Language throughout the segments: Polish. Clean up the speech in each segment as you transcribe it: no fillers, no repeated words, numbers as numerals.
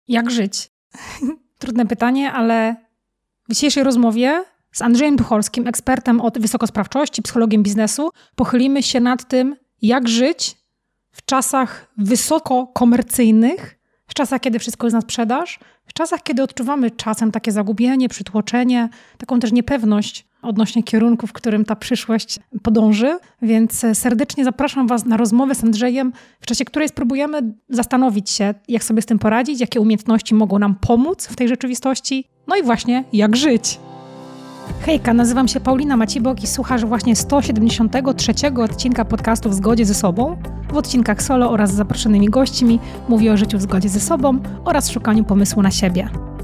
Jak żyć? Trudne pytanie, ale w dzisiejszej rozmowie z Andrzejem Tucholskim, ekspertem od wysokosprawczości, psychologiem biznesu, pochylimy się nad tym, jak żyć w czasach wysokokomercyjnych, w czasach, kiedy wszystko jest na sprzedaż, w czasach, kiedy odczuwamy czasem takie zagubienie, przytłoczenie, taką też niepewność odnośnie kierunku, w którym ta przyszłość podąży. Więc serdecznie zapraszam Was na rozmowę z Andrzejem, w czasie której spróbujemy zastanowić się, jak sobie z tym poradzić, jakie umiejętności mogą nam pomóc w tej rzeczywistości, no i właśnie jak żyć. Hejka, nazywam się Paulina Macibok i słuchasz właśnie 173 odcinka podcastu W zgodzie ze sobą. W odcinkach solo oraz z zaproszonymi gośćmi mówię o życiu w zgodzie ze sobą oraz szukaniu pomysłu na siebie.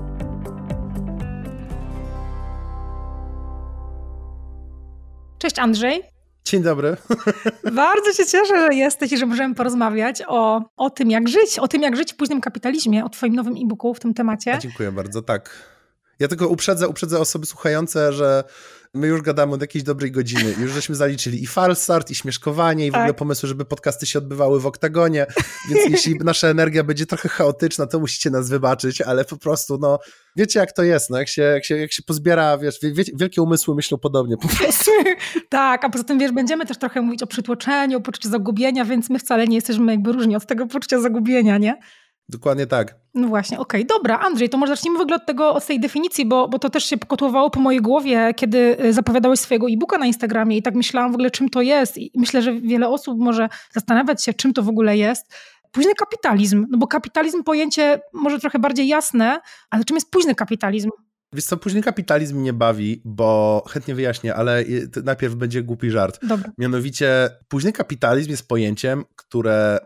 Cześć Andrzej. Dzień dobry. Bardzo się cieszę, że jesteś i że możemy porozmawiać o tym, jak żyć w późnym kapitalizmie, o Twoim nowym e-booku w tym temacie. Dziękuję bardzo, tak. Ja tylko uprzedzę osoby słuchające, że my już gadamy od jakiejś dobrej godziny. Już żeśmy zaliczyli i falstart, i śmieszkowanie, i w ogóle pomysły, żeby podcasty się odbywały w oktagonie, więc jeśli nasza energia będzie trochę chaotyczna, to musicie nas wybaczyć, ale po prostu, no, wiecie jak to jest, no, jak się pozbiera, wiesz, wielkie umysły myślą podobnie po prostu. Tak, a poza tym, wiesz, będziemy też trochę mówić o przytłoczeniu, o poczuciu zagubienia, więc my wcale nie jesteśmy jakby różni od tego poczucia zagubienia, nie? Dokładnie tak. No właśnie, okej. Dobra, Andrzej, to może zacznijmy w ogóle od tej definicji, bo to też się kotłowało po mojej głowie, kiedy zapowiadałeś swojego e-booka na Instagramie i tak myślałam w ogóle, czym to jest i myślę, że wiele osób może zastanawiać się, czym to w ogóle jest. Późny kapitalizm, no bo kapitalizm pojęcie może trochę bardziej jasne, ale czym jest późny kapitalizm? Wiesz co, późny kapitalizm mnie bawi, bo chętnie wyjaśnię, ale najpierw będzie głupi żart. Dobra. Mianowicie późny kapitalizm jest pojęciem, które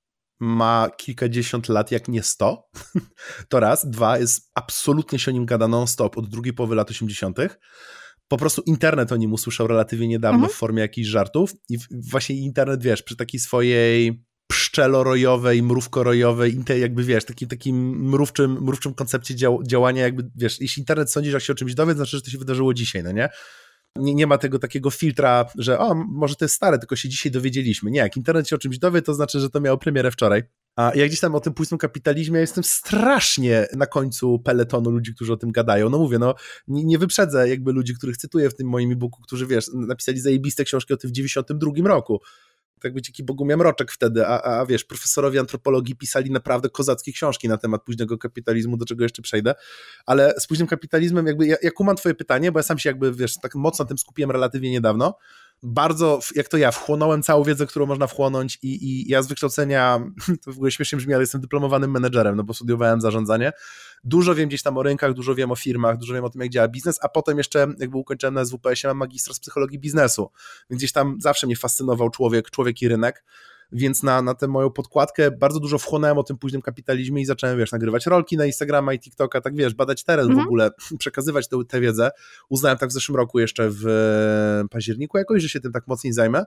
ma kilkadziesiąt lat, jak nie 100. To raz. Dwa, jest absolutnie się o nim gada non-stop od drugiej połowy lat 80. Po prostu internet o nim usłyszał relatywnie niedawno w formie jakichś żartów i właśnie internet, wiesz, przy takiej swojej pszczelorojowej, mrówkorojowej, jakby wiesz, takim mrówczym koncepcie działania, jakby wiesz, jeśli internet sądzi, że się o czymś dowie, to znaczy, że to się wydarzyło dzisiaj, no nie? Nie ma tego takiego filtra, że może to jest stare, tylko się dzisiaj dowiedzieliśmy. Nie, jak internet się o czymś dowie, to znaczy, że to miało premierę wczoraj. A ja gdzieś tam o tym późnym kapitalizmie jestem strasznie na końcu peletonu ludzi, którzy o tym gadają. No mówię, nie wyprzedzę jakby ludzi, których cytuję w tym moim e-booku, którzy wiesz, napisali zajebiste książki o tym w 92 roku. Tak być jaki Bogumił Mroczek wtedy, a wiesz, profesorowie antropologii pisali naprawdę kozackie książki na temat późnego kapitalizmu, do czego jeszcze przejdę, ale z późnym kapitalizmem jakby, ja kumam twoje pytanie, bo ja sam się jakby, wiesz, tak mocno tym skupiłem relatywnie niedawno, bardzo, jak to ja, wchłonąłem całą wiedzę, którą można wchłonąć i ja z wykształcenia, to w ogóle śmiesznie brzmi, ale jestem dyplomowanym menedżerem, no bo studiowałem zarządzanie, dużo wiem gdzieś tam o rynkach, dużo wiem o firmach, dużo wiem o tym, jak działa biznes, a potem jeszcze jakby ukończyłem na SWPS-ie, mam magistra z psychologii biznesu, więc gdzieś tam zawsze mnie fascynował człowiek i rynek, więc na tę moją podkładkę bardzo dużo wchłonąłem o tym późnym kapitalizmie i zacząłem, wiesz, nagrywać rolki na Instagrama i TikToka, tak wiesz, badać teren w ogóle, przekazywać tę wiedzę. Uznałem tak w zeszłym roku jeszcze w październiku jakoś, że się tym tak mocniej zajmę.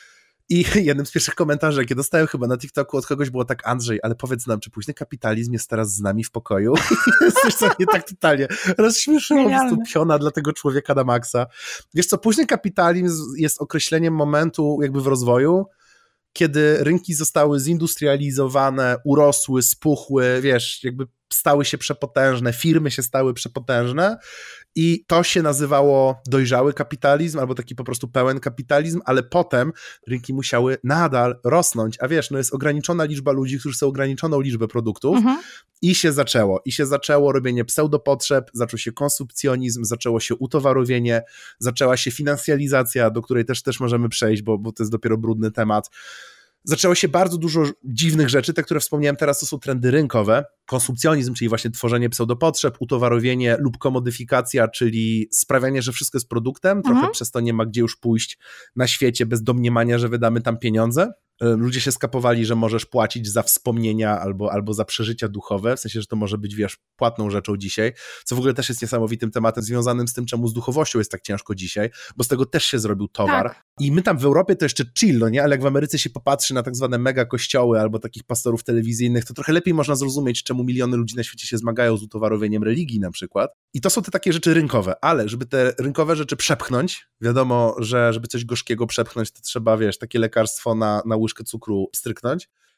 I jednym z pierwszych komentarzy, jakie dostałem chyba na TikToku od kogoś było tak: Andrzej, ale powiedz nam, czy późny kapitalizm jest teraz z nami w pokoju? Coś, co mnie tak totalnie rozśmieszyło, po prostu piona dla tego człowieka na maksa. Wiesz co, późny kapitalizm jest określeniem momentu jakby w rozwoju, kiedy rynki zostały zindustrializowane, urosły, spuchły, wiesz, jakby stały się przepotężne, firmy się stały przepotężne i to się nazywało dojrzały kapitalizm albo taki po prostu pełen kapitalizm, ale potem rynki musiały nadal rosnąć, a wiesz, no jest ograniczona liczba ludzi, którzy chcą ograniczoną liczbę produktów i się zaczęło robienie pseudopotrzeb, zaczął się konsumpcjonizm, zaczęło się utowarowienie, zaczęła się finansjalizacja, do której też możemy przejść, bo to jest dopiero brudny temat. Zaczęło się bardzo dużo dziwnych rzeczy, te, które wspomniałem teraz, to są trendy rynkowe. Konsumpcjonizm, czyli właśnie tworzenie pseudopotrzeb, utowarowienie lub komodyfikacja, czyli sprawianie, że wszystko jest produktem, trochę przez to nie ma gdzie już pójść na świecie bez domniemania, że wydamy tam pieniądze. Ludzie się skapowali, że możesz płacić za wspomnienia albo za przeżycia duchowe, w sensie, że to może być, wiesz, płatną rzeczą dzisiaj, co w ogóle też jest niesamowitym tematem związanym z tym, czemu z duchowością jest tak ciężko dzisiaj, bo z tego też się zrobił towar. Tak. I my tam w Europie to jeszcze chill, no nie? Ale jak w Ameryce się popatrzy na tak zwane mega kościoły albo takich pastorów telewizyjnych, to trochę lepiej można zrozumieć, czemu miliony ludzi na świecie się zmagają z utowarowieniem religii na przykład. I to są te takie rzeczy rynkowe, ale żeby te rynkowe rzeczy przepchnąć, wiadomo, że żeby coś gorzkiego przepchnąć, to trzeba, wiesz, takie lekarstwo na łyżkę cukru stryknąć.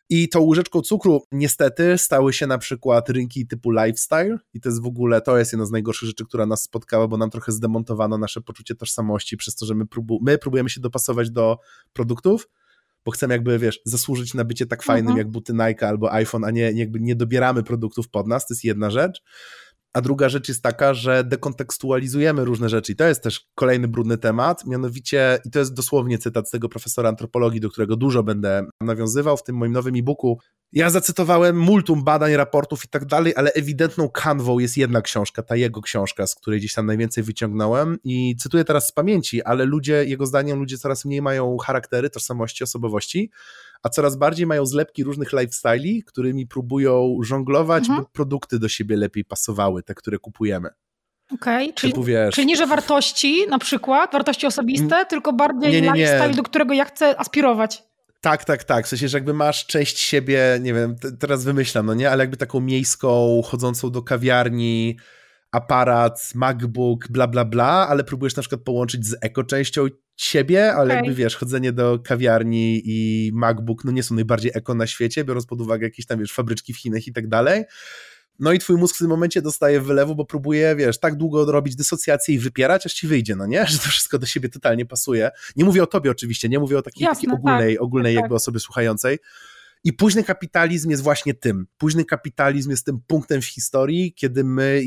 I tą łyżeczką cukru niestety stały się na przykład rynki typu lifestyle i to jest w ogóle, to jest jedna z najgorszych rzeczy, która nas spotkała, bo nam trochę zdemontowano nasze poczucie tożsamości przez to, że my próbujemy się dopasować do produktów, bo chcemy jakby, wiesz, zasłużyć na bycie tak fajnym jak buty Nike albo iPhone, a nie jakby nie dobieramy produktów pod nas, to jest jedna rzecz. A druga rzecz jest taka, że dekontekstualizujemy różne rzeczy i to jest też kolejny brudny temat, mianowicie, i to jest dosłownie cytat z tego profesora antropologii, do którego dużo będę nawiązywał w tym moim nowym e-booku. Ja zacytowałem multum badań, raportów i tak dalej, ale ewidentną kanwą jest jedna książka, ta jego książka, z której gdzieś tam najwięcej wyciągnąłem i cytuję teraz z pamięci, ale jego zdaniem ludzie coraz mniej mają charaktery, tożsamości, osobowości, a coraz bardziej mają zlepki różnych lifestyli, którymi próbują żonglować, by produkty do siebie lepiej pasowały, te, które kupujemy. Okej, czyli nie, że wartości na przykład, wartości osobiste, tylko bardziej lifestyle, do którego ja chcę aspirować. Tak. W sensie, że jakby masz część siebie, nie wiem, teraz wymyślam, no nie, ale jakby taką miejską, chodzącą do kawiarni, aparat, MacBook, bla, bla, bla, ale próbujesz na przykład połączyć z eko-częścią siebie, ale jakby wiesz, chodzenie do kawiarni i MacBook, no nie są najbardziej eko na świecie, biorąc pod uwagę jakieś tam, wiesz, fabryczki w Chinach i tak dalej. No i twój mózg w tym momencie dostaje wylewu, bo próbuje, wiesz, tak długo robić dysocjację i wypierać, aż ci wyjdzie, no nie? Że to wszystko do siebie totalnie pasuje. Nie mówię o tobie oczywiście, nie mówię o takiej ogólnej jakby osobie słuchającej. I późny kapitalizm jest właśnie tym. Późny kapitalizm jest tym punktem w historii, kiedy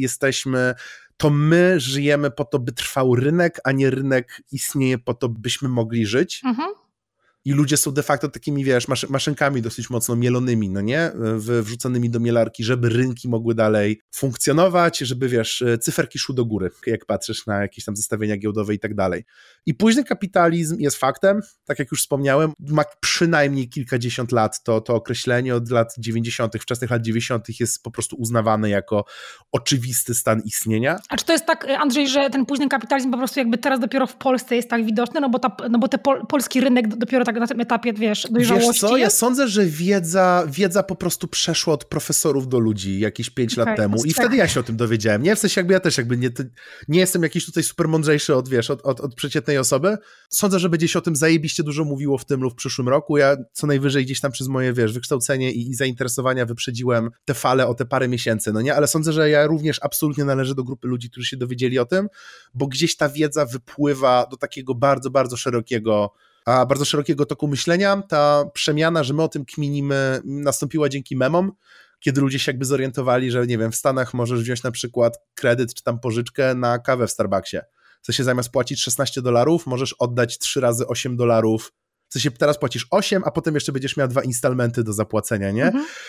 my żyjemy po to, by trwał rynek, a nie rynek istnieje po to, byśmy mogli żyć. I ludzie są de facto takimi, wiesz, maszynkami dosyć mocno mielonymi, no nie? Wrzuconymi do mielarki, żeby rynki mogły dalej funkcjonować, żeby, wiesz, cyferki szły do góry, jak patrzysz na jakieś tam zestawienia giełdowe i tak dalej. I późny kapitalizm jest faktem, tak jak już wspomniałem, ma przynajmniej kilkadziesiąt lat, to określenie od lat 90., wczesnych lat 90. jest po prostu uznawane jako oczywisty stan istnienia. A czy to jest tak, Andrzej, że ten późny kapitalizm po prostu jakby teraz dopiero w Polsce jest tak widoczny, no bo polski rynek dopiero tak na tym etapie, wiesz, dojrzałości. Wiesz co, ja sądzę, że wiedza po prostu przeszła od profesorów do ludzi jakieś 5 lat temu i wtedy ja się o tym dowiedziałem, nie? W sensie jakby ja też jakby nie jestem jakiś tutaj super mądrzejszy od przeciętnej osoby. Sądzę, że będzie się o tym zajebiście dużo mówiło w tym lub w przyszłym roku. Ja co najwyżej gdzieś tam przez moje, wiesz, wykształcenie i zainteresowania wyprzedziłem te fale o te parę miesięcy, no nie? Ale sądzę, że ja również absolutnie należę do grupy ludzi, którzy się dowiedzieli o tym, bo gdzieś ta wiedza wypływa do takiego bardzo, bardzo szerokiego toku myślenia. Ta przemiana, że my o tym kminimy, nastąpiła dzięki memom, kiedy ludzie się jakby zorientowali, że nie wiem, w Stanach możesz wziąć na przykład kredyt czy tam pożyczkę na kawę w Starbucksie. W sensie zamiast płacić $16, możesz oddać 3 razy $8. W sensie teraz płacisz 8, a potem jeszcze będziesz miał 2 instalmenty do zapłacenia, nie?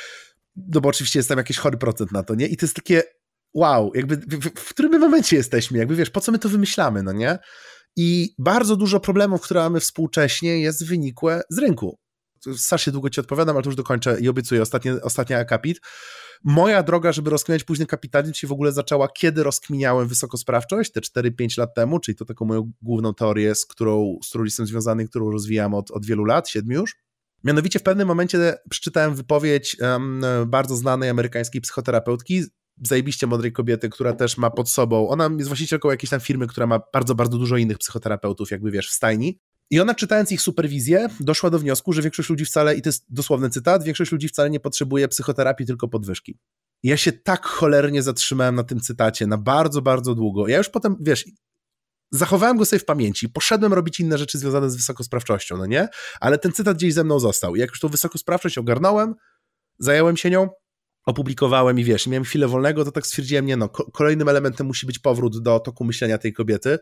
No bo oczywiście jest tam jakiś chory procent na to, nie? I to jest takie wow, jakby w którym my momencie jesteśmy, jakby wiesz, po co my to wymyślamy, no nie? I bardzo dużo problemów, które mamy współcześnie, jest wynikłe z rynku. Strasznie długo ci odpowiadam, ale to już dokończę i obiecuję, ostatni akapit. Moja droga, żeby rozkminiać późny kapitalizm się w ogóle zaczęła, kiedy rozkminiałem wysokosprawczość, te 4-5 lat temu, czyli to taką moją główną teorię, z którą jestem związany, którą rozwijam od wielu lat, 7 już. Mianowicie w pewnym momencie przeczytałem wypowiedź bardzo znanej amerykańskiej psychoterapeutki, zajebiście mądrej kobiety, która też ma pod sobą, ona jest właścicielką jakiejś tam firmy, która ma bardzo, bardzo dużo innych psychoterapeutów, jakby wiesz, w stajni. I ona, czytając ich superwizję, doszła do wniosku, że większość ludzi wcale, i to jest dosłowny cytat, większość ludzi wcale nie potrzebuje psychoterapii, tylko podwyżki. I ja się tak cholernie zatrzymałem na tym cytacie, na bardzo, bardzo długo. Ja już potem, wiesz, zachowałem go sobie w pamięci, poszedłem robić inne rzeczy związane z wysokosprawczością, no nie? Ale ten cytat gdzieś ze mną został. I jak już tą wysokosprawczość ogarnąłem, zająłem się nią, opublikowałem i wiesz, miałem chwilę wolnego, to tak stwierdziłem, nie no, kolejnym elementem musi być powrót do toku myślenia tej kobiety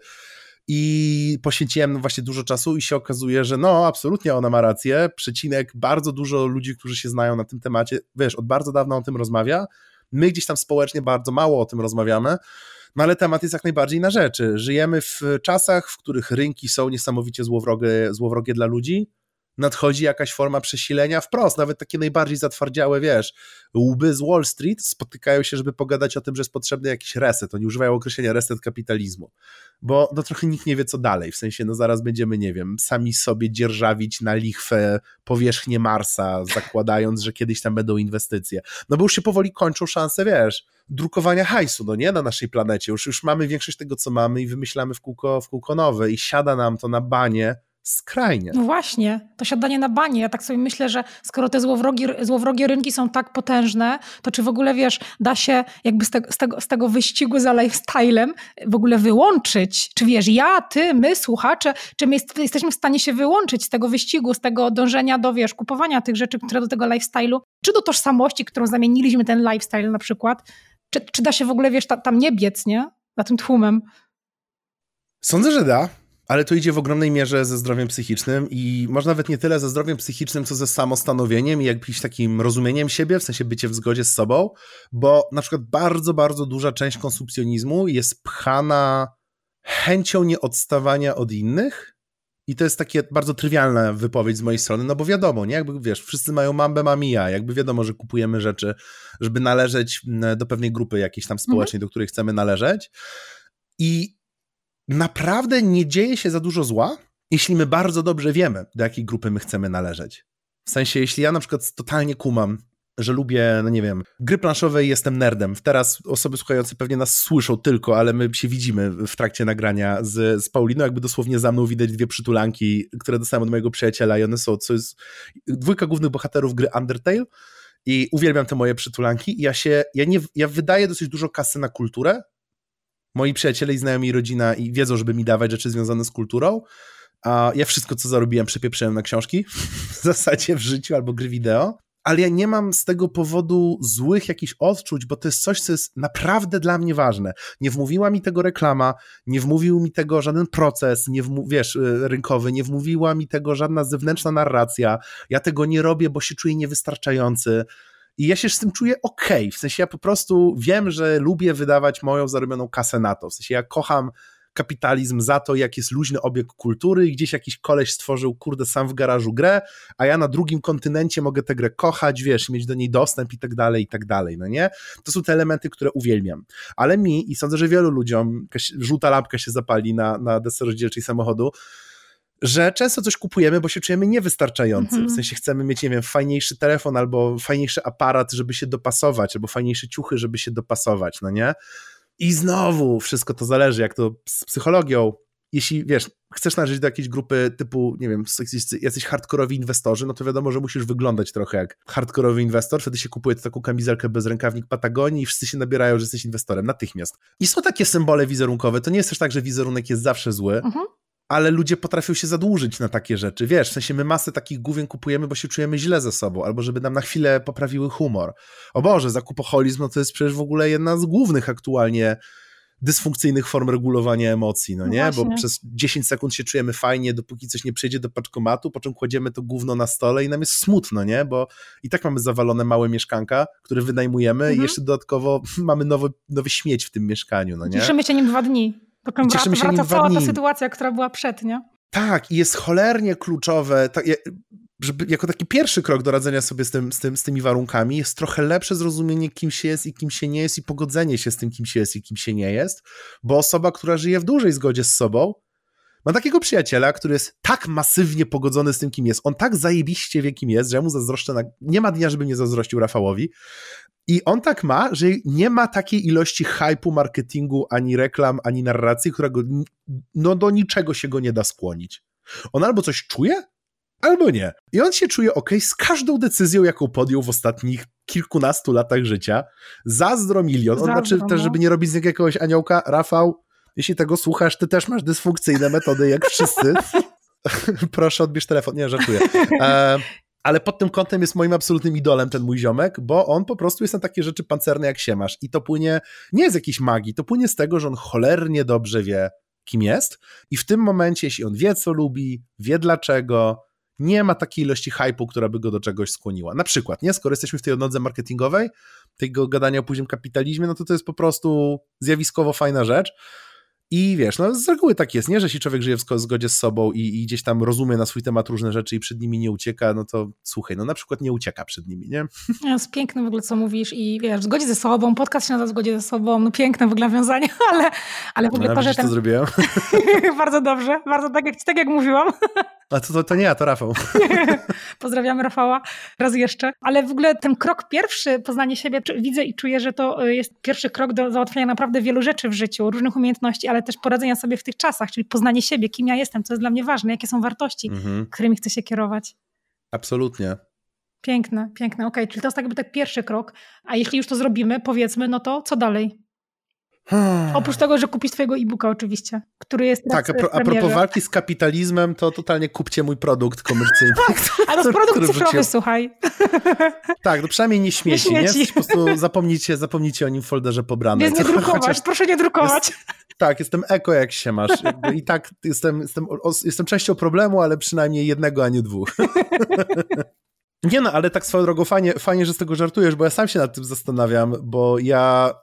i poświęciłem właśnie dużo czasu i się okazuje, że no, absolutnie ona ma rację, przecinek, bardzo dużo ludzi, którzy się znają na tym temacie, wiesz, od bardzo dawna o tym rozmawia, my gdzieś tam społecznie bardzo mało o tym rozmawiamy, no ale temat jest jak najbardziej na rzeczy. Żyjemy w czasach, w których rynki są niesamowicie złowrogie dla ludzi, nadchodzi jakaś forma przesilenia wprost, nawet takie najbardziej zatwardziałe, wiesz, łby z Wall Street spotykają się, żeby pogadać o tym, że jest potrzebny jakiś reset, oni używają określenia reset kapitalizmu, bo no trochę nikt nie wie co dalej, w sensie no zaraz będziemy, nie wiem, sami sobie dzierżawić na lichwę powierzchnię Marsa, zakładając, że kiedyś tam będą inwestycje, no bo już się powoli kończą szanse, wiesz, drukowania hajsu, no nie, na naszej planecie, już mamy większość tego, co mamy i wymyślamy w kółko nowe i siada nam to na banie, Skrajnie. No właśnie, to siadanie na banie. Ja tak sobie myślę, że skoro te złowrogie rynki są tak potężne, to czy w ogóle, wiesz, da się jakby z tego wyścigu za lifestylem w ogóle wyłączyć? Czy wiesz, my, słuchacze, czy my jesteśmy w stanie się wyłączyć z tego wyścigu, z tego dążenia do, wiesz, kupowania tych rzeczy, które do tego lifestyle'u, czy do tożsamości, którą zamieniliśmy ten lifestyle na przykład? Czy da się w ogóle, wiesz, tam nie biec, nie? Za tym tłumem. Sądzę, że da. Ale to idzie w ogromnej mierze ze zdrowiem psychicznym i może nawet nie tyle ze zdrowiem psychicznym, co ze samostanowieniem i jakimś takim rozumieniem siebie, w sensie bycie w zgodzie z sobą, bo na przykład bardzo, bardzo duża część konsumpcjonizmu jest pchana chęcią nieodstawania od innych i to jest takie bardzo trywialna wypowiedź z mojej strony, no bo wiadomo, nie? Jakby wiesz, wszyscy mają mambę, mam i ja, jakby wiadomo, że kupujemy rzeczy, żeby należeć do pewnej grupy jakiejś tam społecznej, do której chcemy należeć i naprawdę nie dzieje się za dużo zła, jeśli my bardzo dobrze wiemy, do jakiej grupy my chcemy należeć. W sensie, jeśli ja na przykład totalnie kumam, że lubię, no nie wiem, gry planszowe i jestem nerdem. Teraz osoby słuchające pewnie nas słyszą tylko, ale my się widzimy w trakcie nagrania z Pauliną, jakby dosłownie za mną widać 2 przytulanki, które dostałem od mojego przyjaciela i one są, co jest 2 głównych bohaterów gry Undertale i uwielbiam te moje przytulanki i ja wydaję dosyć dużo kasy na kulturę. Moi przyjaciele i znajomi i rodzina i wiedzą, żeby mi dawać rzeczy związane z kulturą, a ja wszystko, co zarobiłem, przepieprzyłem na książki, w zasadzie w życiu albo gry wideo, ale ja nie mam z tego powodu złych jakichś odczuć, bo to jest coś, co jest naprawdę dla mnie ważne. Nie wmówiła mi tego reklama, nie wmówił mi tego żaden proces, rynkowy, nie wmówiła mi tego żadna zewnętrzna narracja, ja tego nie robię, bo się czuję niewystarczający. I ja się z tym czuję okej. W sensie ja po prostu wiem, że lubię wydawać moją zarobioną kasę na to. W sensie ja kocham kapitalizm za to, jak jest luźny obieg kultury i gdzieś jakiś koleś stworzył, sam w garażu grę, a ja na drugim kontynencie mogę tę grę kochać, wiesz, mieć do niej dostęp i tak dalej, no nie? To są te elementy, które uwielbiam. Ale mi, i sądzę, że wielu ludziom, żółta lampka się zapali na desce rozdzielczej samochodu, że często coś kupujemy, bo się czujemy niewystarczający. W sensie chcemy mieć, nie wiem, fajniejszy telefon albo fajniejszy aparat, żeby się dopasować, albo fajniejsze ciuchy, żeby się dopasować, no nie? I znowu wszystko to zależy, jak to z psychologią. Jeśli, wiesz, chcesz należeć do jakiejś grupy typu, nie wiem, jacyś hardkorowi inwestorzy, no to wiadomo, że musisz wyglądać trochę jak hardkorowy inwestor, wtedy się kupuje taką kamizelkę bez rękawnik Patagonii i wszyscy się nabierają, że jesteś inwestorem natychmiast. I są takie symbole wizerunkowe, to nie jest też tak, że wizerunek jest zawsze zły, ale ludzie potrafią się zadłużyć na takie rzeczy, wiesz, w sensie my masę takich główien kupujemy, bo się czujemy źle ze sobą, albo żeby nam na chwilę poprawiły humor. O Boże, zakupoholizm, no to jest przecież w ogóle jedna z głównych aktualnie dysfunkcyjnych form regulowania emocji, no nie? Bo przez 10 sekund się czujemy fajnie, dopóki coś nie przejdzie do paczkomatu, po czym kładziemy to gówno na stole i nam jest smutno, nie? Bo i tak mamy zawalone małe mieszkanka, które wynajmujemy i jeszcze dodatkowo mamy nowy śmieć w tym mieszkaniu, no nie? Cieszymy się nim 2 dni. Potem wraca cała ta sytuacja, która była przed, nie? Tak, i jest cholernie kluczowe, żeby jako taki pierwszy krok do radzenia sobie z tymi warunkami jest trochę lepsze zrozumienie, kim się jest i kim się nie jest i pogodzenie się z tym, kim się jest i kim się nie jest, bo osoba, która żyje w dużej zgodzie z sobą, ma takiego przyjaciela, który jest tak masywnie pogodzony z tym, kim jest, on tak zajebiście wie, kim jest, że ja mu zazdroszczę, nie ma dnia, żeby nie zazdrościł Rafałowi. I on tak ma, że nie ma takiej ilości hype'u, marketingu, ani reklam, ani narracji, którego do niczego się go nie da skłonić. On albo coś czuje, albo nie. I on się czuje okej z każdą decyzją, jaką podjął w ostatnich kilkunastu latach życia. Zazdro milion. On znaczy też, żeby nie robić z niego jakiegoś aniołka, Rafał, jeśli tego słuchasz, ty też masz dysfunkcyjne metody, jak wszyscy. Proszę, odbierz telefon. Nie, żartuję. Ale pod tym kątem jest moim absolutnym idolem ten mój ziomek, bo on po prostu jest na takie rzeczy pancerne jak się masz. I to płynie nie z jakiejś magii, to płynie z tego, że on cholernie dobrze wie, kim jest. I w tym momencie, jeśli on wie, co lubi, wie dlaczego, nie ma takiej ilości hype'u, która by go do czegoś skłoniła. Na przykład, nie? Skoro jesteśmy w tej odnodze marketingowej, tego gadania o późnym kapitalizmie, no to jest po prostu zjawiskowo fajna rzecz. I wiesz, no z reguły tak jest, nie? Że jeśli człowiek żyje w zgodzie z sobą i gdzieś tam rozumie na swój temat różne rzeczy i przed nimi nie ucieka, no to słuchaj, no na przykład nie ucieka przed nimi, nie? To jest piękne w ogóle, co mówisz i wiesz, w zgodzie ze sobą, podcast się nazywa w zgodzie ze sobą, no piękne w ogóle nawiązanie, ale w ogóle to, że to zrobiłem. Bardzo dobrze, bardzo tak jak mówiłam. A to nie ja, to Rafał. Pozdrawiamy Rafała raz jeszcze. Ale w ogóle ten krok pierwszy, poznanie siebie, widzę i czuję, że to jest pierwszy krok do załatwienia naprawdę wielu rzeczy w życiu, różnych umiejętności, ale też poradzenia sobie w tych czasach, czyli poznanie siebie, kim ja jestem, co jest dla mnie ważne, jakie są wartości, którymi chcę się kierować. Absolutnie. Piękne, piękne. Okej, czyli to jest jakby tak pierwszy krok. A jeśli już to zrobimy, powiedzmy, no to co dalej? Oprócz tego, że kupisz twojego e-booka oczywiście, który jest tak, a propos walki z kapitalizmem, to totalnie kupcie mój produkt komercyjny. A to jest produkt cyfrowy, słuchaj. Tak, no przynajmniej nie śmieci, nie? Po prostu zapomnijcie o nim w folderze pobrane. Nie drukować, proszę nie drukować. Tak, jestem eko jak się masz. I tak jestem częścią problemu, ale przynajmniej jednego, a nie dwóch. Nie no, ale tak swoją drogą fajnie, że z tego żartujesz, bo ja sam się nad tym zastanawiam, bo ja...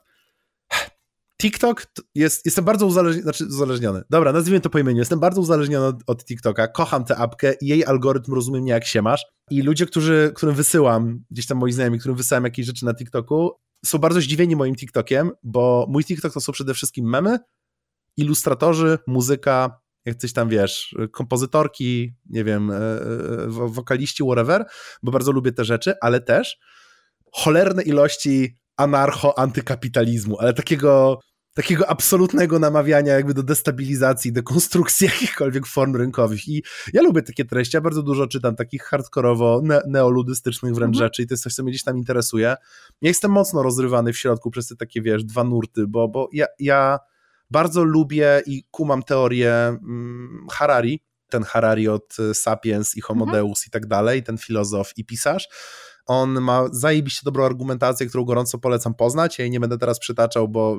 TikTok jestem bardzo uzależniony. Dobra, nazwijmy to po imieniu. Jestem bardzo uzależniony od TikToka. Kocham tę apkę i jej algorytm rozumie mnie jak się masz. I ludzie, którym wysyłam, gdzieś tam moi znajomi, którym wysyłam jakieś rzeczy na TikToku, są bardzo zdziwieni moim TikTokiem, bo mój TikTok to są przede wszystkim memy, ilustratorzy, muzyka, jak coś tam wiesz, kompozytorki, nie wiem, wokaliści, whatever, bo bardzo lubię te rzeczy, ale też cholerne ilości anarcho-antykapitalizmu, ale takiego absolutnego namawiania jakby do destabilizacji, dekonstrukcji jakichkolwiek form rynkowych. I ja lubię takie treści, ja bardzo dużo czytam takich hardkorowo, neoludystycznych wręcz rzeczy i to jest coś, co mnie gdzieś tam interesuje. Ja jestem mocno rozrywany w środku przez te takie, wiesz, dwa nurty, bo ja bardzo lubię i kumam teorię Harari, ten Harari od Sapiens i Homo Deus i tak dalej, ten filozof i pisarz. On ma zajebiście dobrą argumentację, którą gorąco polecam poznać. Ja jej nie będę teraz przytaczał, bo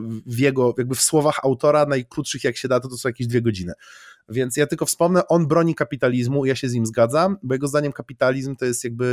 w słowach autora, najkrótszych jak się da, to są jakieś 2 godziny. Więc ja tylko wspomnę, on broni kapitalizmu, ja się z nim zgadzam, bo jego zdaniem kapitalizm to jest jakby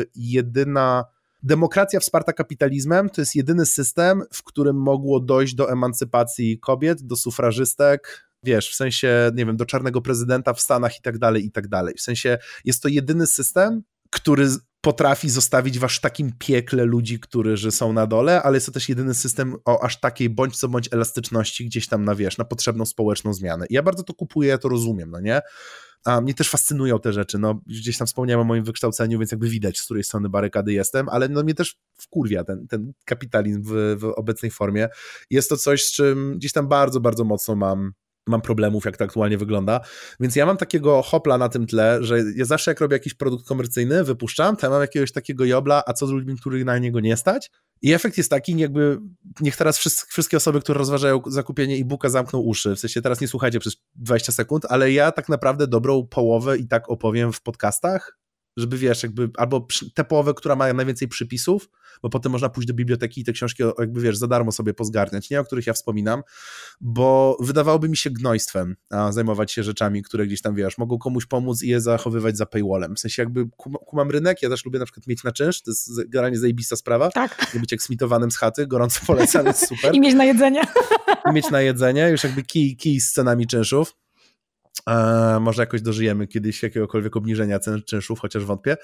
demokracja wsparta kapitalizmem to jest jedyny system, w którym mogło dojść do emancypacji kobiet, do sufrażystek, wiesz, w sensie, nie wiem, do czarnego prezydenta w Stanach i tak dalej, i tak dalej. W sensie jest to jedyny system, który potrafi zostawić w aż takim piekle ludzi, którzy są na dole, ale jest to też jedyny system o aż takiej bądź co bądź elastyczności gdzieś tam na potrzebną społeczną zmianę. I ja bardzo to kupuję, ja to rozumiem, no nie? A mnie też fascynują te rzeczy, no gdzieś tam wspomniałem o moim wykształceniu, więc jakby widać, z której strony barykady jestem, ale no mnie też wkurwia ten kapitalizm w obecnej formie. Jest to coś, z czym gdzieś tam bardzo, bardzo mocno mam problemów, jak to aktualnie wygląda, więc ja mam takiego hopla na tym tle, że ja zawsze jak robię jakiś produkt komercyjny, wypuszczam, to ja mam jakiegoś takiego jobla, a co z ludźmi, których na niego nie stać? I efekt jest taki, jakby niech teraz wszystkie osoby, które rozważają zakupienie e-booka, zamkną uszy, w sensie teraz nie słuchajcie przez 20 sekund, ale ja tak naprawdę dobrą połowę i tak opowiem w podcastach, żeby wiesz, jakby albo tę połowę, która ma najwięcej przypisów, bo potem można pójść do biblioteki i te książki jakby wiesz, za darmo sobie pozgarniać, nie o których ja wspominam, bo wydawałoby mi się gnojstwem zajmować się rzeczami, które gdzieś tam wiesz, mogą komuś pomóc i je zachowywać za paywallem. W sensie jakby kumam rynek, ja też lubię na przykład mieć na czynsz, to jest generalnie zajebista sprawa, tak. Nie być eksmitowanym z chaty, gorąco polecam, jest super. I mieć na jedzenie. I mieć na jedzenie, już jakby kij z cenami czynszów. Może jakoś dożyjemy kiedyś jakiegokolwiek obniżenia cen czynszów, chociaż wątpię.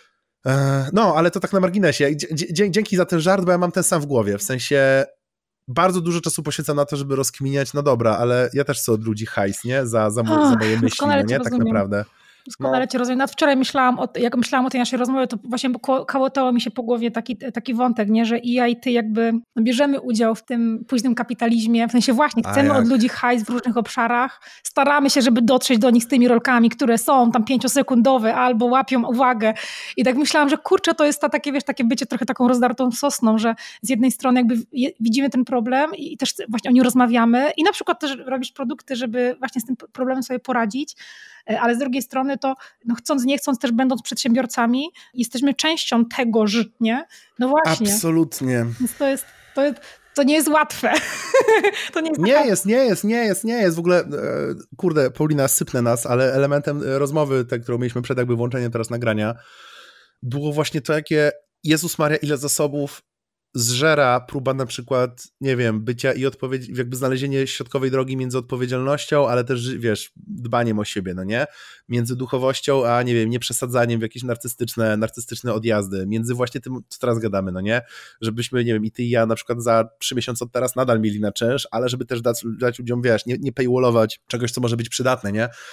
No, ale to tak na marginesie. Dzięki za ten żart, bo ja mam ten sam w głowie, w sensie bardzo dużo czasu poświęcam na to, żeby rozkminiać, no dobra, ale ja też chcę od ludzi hajs, nie? Za moje myśli, no nie? Tak naprawdę. Doskonale cię rozumiem. Nawet wczoraj jak myślałam o tej naszej rozmowie, to właśnie kołotało mi się po głowie taki wątek, nie? Że i ja i ty jakby bierzemy udział w tym późnym kapitalizmie, w sensie właśnie chcemy od ludzi hajs w różnych obszarach, staramy się, żeby dotrzeć do nich z tymi rolkami, które są tam 5-sekundowe albo łapią uwagę. I tak myślałam, że kurczę, to jest takie bycie trochę taką rozdartą sosną, że z jednej strony jakby widzimy ten problem i też właśnie o nim rozmawiamy i na przykład też robisz produkty, żeby właśnie z tym problemem sobie poradzić, ale z drugiej strony to chcąc, nie chcąc, też będąc przedsiębiorcami, jesteśmy częścią tegoż, nie? No właśnie. Absolutnie. Więc to nie jest łatwe. To nie jest. W ogóle, kurde, Paulina, sypnę nas, ale elementem rozmowy, którą mieliśmy przed jakby włączeniem teraz nagrania, było właśnie to, jakie Jezus Maria, ile zasobów zżera próba na przykład, nie wiem, bycia i jakby znalezienie środkowej drogi między odpowiedzialnością, ale też, wiesz, dbaniem o siebie, no nie? Między duchowością, a nie wiem, nieprzesadzaniem w jakieś narcystyczne odjazdy, między właśnie tym, co teraz gadamy, no nie? Żebyśmy, nie wiem, i ty i ja na przykład za 3 miesiące od teraz nadal mieli na czynsz, ale żeby też dać ludziom, wiesz, nie paywallować czegoś, co może być przydatne, nie?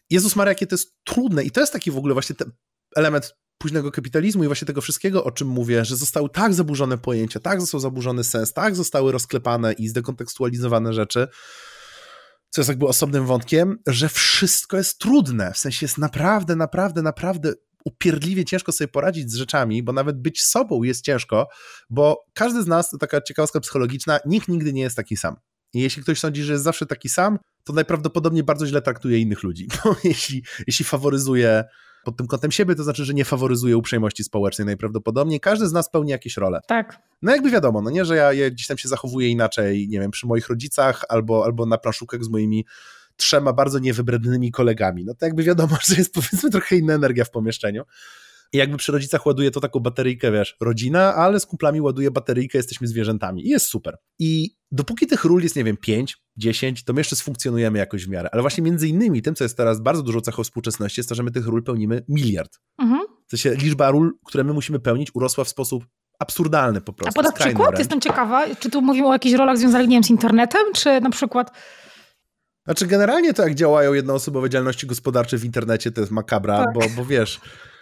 Jezus Maria, jakie to jest trudne i to jest taki w ogóle właśnie ten element późnego kapitalizmu i właśnie tego wszystkiego, o czym mówię, że zostały tak zaburzone pojęcia, tak został zaburzony sens, tak zostały rozklepane i zdekontekstualizowane rzeczy, co jest jakby osobnym wątkiem, że wszystko jest trudne, w sensie jest naprawdę upierdliwie ciężko sobie poradzić z rzeczami, bo nawet być sobą jest ciężko, bo każdy z nas, to taka ciekawostka psychologiczna, nikt nigdy nie jest taki sam. I jeśli ktoś sądzi, że jest zawsze taki sam, to najprawdopodobniej bardzo źle traktuje innych ludzi, bo jeśli faworyzuje pod tym kątem siebie, to znaczy, że nie faworyzuje uprzejmości społecznej najprawdopodobniej. Każdy z nas pełni jakieś role. Tak. No jakby wiadomo, no nie, że ja gdzieś tam się zachowuję inaczej, nie wiem, przy moich rodzicach albo na planszówkach z moimi 3 bardzo niewybrednymi kolegami. No to jakby wiadomo, że jest powiedzmy trochę inna energia w pomieszczeniu. I jakby przy rodzicach ładuję to taką bateryjkę, wiesz, rodzina, ale z kumplami ładuję bateryjkę, jesteśmy zwierzętami i jest super. I dopóki tych ról jest, nie wiem, 5, 10, to my jeszcze sfunkcjonujemy jakoś w miarę. Ale właśnie między innymi tym, co jest teraz bardzo dużą cechą współczesności, jest to, że my tych ról pełnimy 1 miliard. W sensie liczba ról, które my musimy pełnić, urosła w sposób absurdalny po prostu. A podać przykład? Wręcz. Jestem ciekawa, czy tu mówimy o jakichś rolach związanych, nie wiem, z internetem, czy na przykład... Znaczy generalnie to, jak działają jednoosobowe działalności gospodarcze w internecie, to jest makabra, tak. bo wiesz...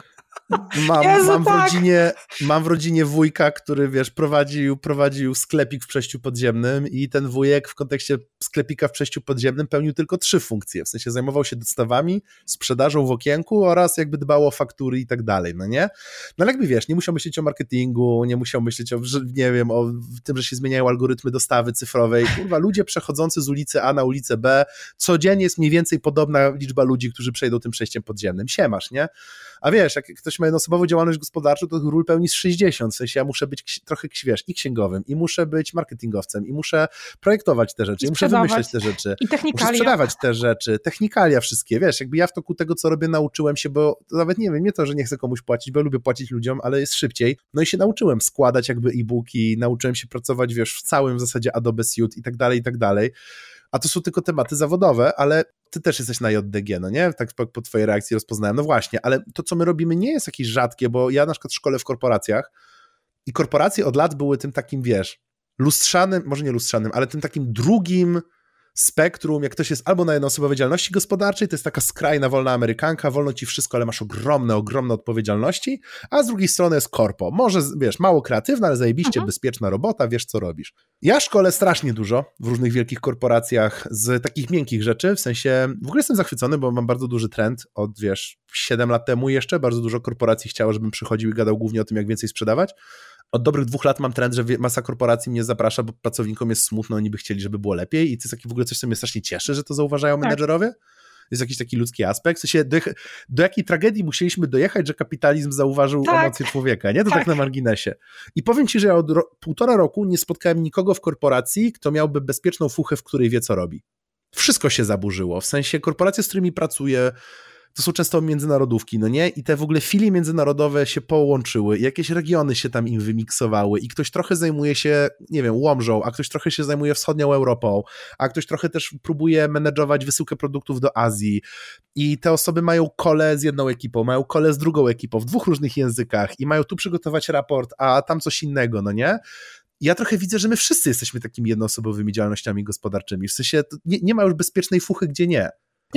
Mam w rodzinie wujka, który, wiesz, prowadził sklepik w przejściu podziemnym i ten wujek w kontekście sklepika w przejściu podziemnym pełnił tylko 3 funkcje, w sensie zajmował się dostawami, sprzedażą w okienku oraz jakby dbał o faktury i tak dalej, no nie? No ale jakby wiesz, nie musiał myśleć o marketingu, nie musiał myśleć o, nie wiem, o tym, że się zmieniają algorytmy dostawy cyfrowej, kurwa, ludzie przechodzący z ulicy A na ulicę B, codziennie jest mniej więcej podobna liczba ludzi, którzy przejdą tym przejściem podziemnym, siemasz, nie? A wiesz, jak ktoś ma jednoosobową działalność gospodarczą, to ról pełni z 60, w sensie ja muszę być trochę, wiesz, i księgowym, i muszę być marketingowcem, i muszę projektować te rzeczy, i muszę wymyśleć te rzeczy, i technikalia. Muszę sprzedawać te rzeczy, technikalia wszystkie, wiesz, jakby ja w toku tego, co robię, nauczyłem się, bo nawet nie wiem, nie to, że nie chcę komuś płacić, bo lubię płacić ludziom, ale jest szybciej, no i się nauczyłem składać jakby e-booki, nauczyłem się pracować, wiesz, w całym w zasadzie Adobe Suite i tak dalej, a to są tylko tematy zawodowe, ale ty też jesteś na JDG, no nie? Tak po twojej reakcji rozpoznałem. No właśnie, ale to, co my robimy, nie jest jakieś rzadkie, bo ja na przykład szkolę w korporacjach i korporacje od lat były tym takim, wiesz, lustrzanym, może nie lustrzanym, ale tym takim drugim spektrum, jak ktoś jest albo na jednoosobowej działalności gospodarczej, to jest taka skrajna wolna amerykanka, wolno ci wszystko, ale masz ogromne odpowiedzialności, a z drugiej strony jest korpo. Może, wiesz, mało kreatywna, ale zajebiście bezpieczna robota, wiesz, co robisz. Ja szkolę strasznie dużo w różnych wielkich korporacjach z takich miękkich rzeczy, w sensie, w ogóle jestem zachwycony, bo mam bardzo duży trend od, wiesz, 7 lat temu jeszcze, bardzo dużo korporacji chciało, żebym przychodził i gadał głównie o tym, jak więcej sprzedawać. Od dobrych 2 lat mam trend, że masa korporacji mnie zaprasza, bo pracownikom jest smutno, oni by chcieli, żeby było lepiej i to jest taki w ogóle coś, co mnie strasznie cieszy, że to zauważają menedżerowie. Jest jakiś taki ludzki aspekt. W sensie do jakiej tragedii musieliśmy dojechać, że kapitalizm zauważył emocje człowieka, nie? To tak na marginesie. I powiem ci, że ja od 1,5 roku nie spotkałem nikogo w korporacji, kto miałby bezpieczną fuchę, w której wie, co robi. Wszystko się zaburzyło. W sensie korporacje, z którymi pracuję, to są często międzynarodówki, no nie? I te w ogóle filie międzynarodowe się połączyły i jakieś regiony się tam im wymiksowały i ktoś trochę zajmuje się, nie wiem, Łomżą, a ktoś trochę się zajmuje wschodnią Europą, a ktoś trochę też próbuje menedżować wysyłkę produktów do Azji i te osoby mają call'e z jedną ekipą, mają call'e z drugą ekipą w 2 różnych językach i mają tu przygotować raport, a tam coś innego, no nie? Ja trochę widzę, że my wszyscy jesteśmy takimi jednoosobowymi działalnościami gospodarczymi, w sensie nie ma już bezpiecznej fuchy, gdzie nie.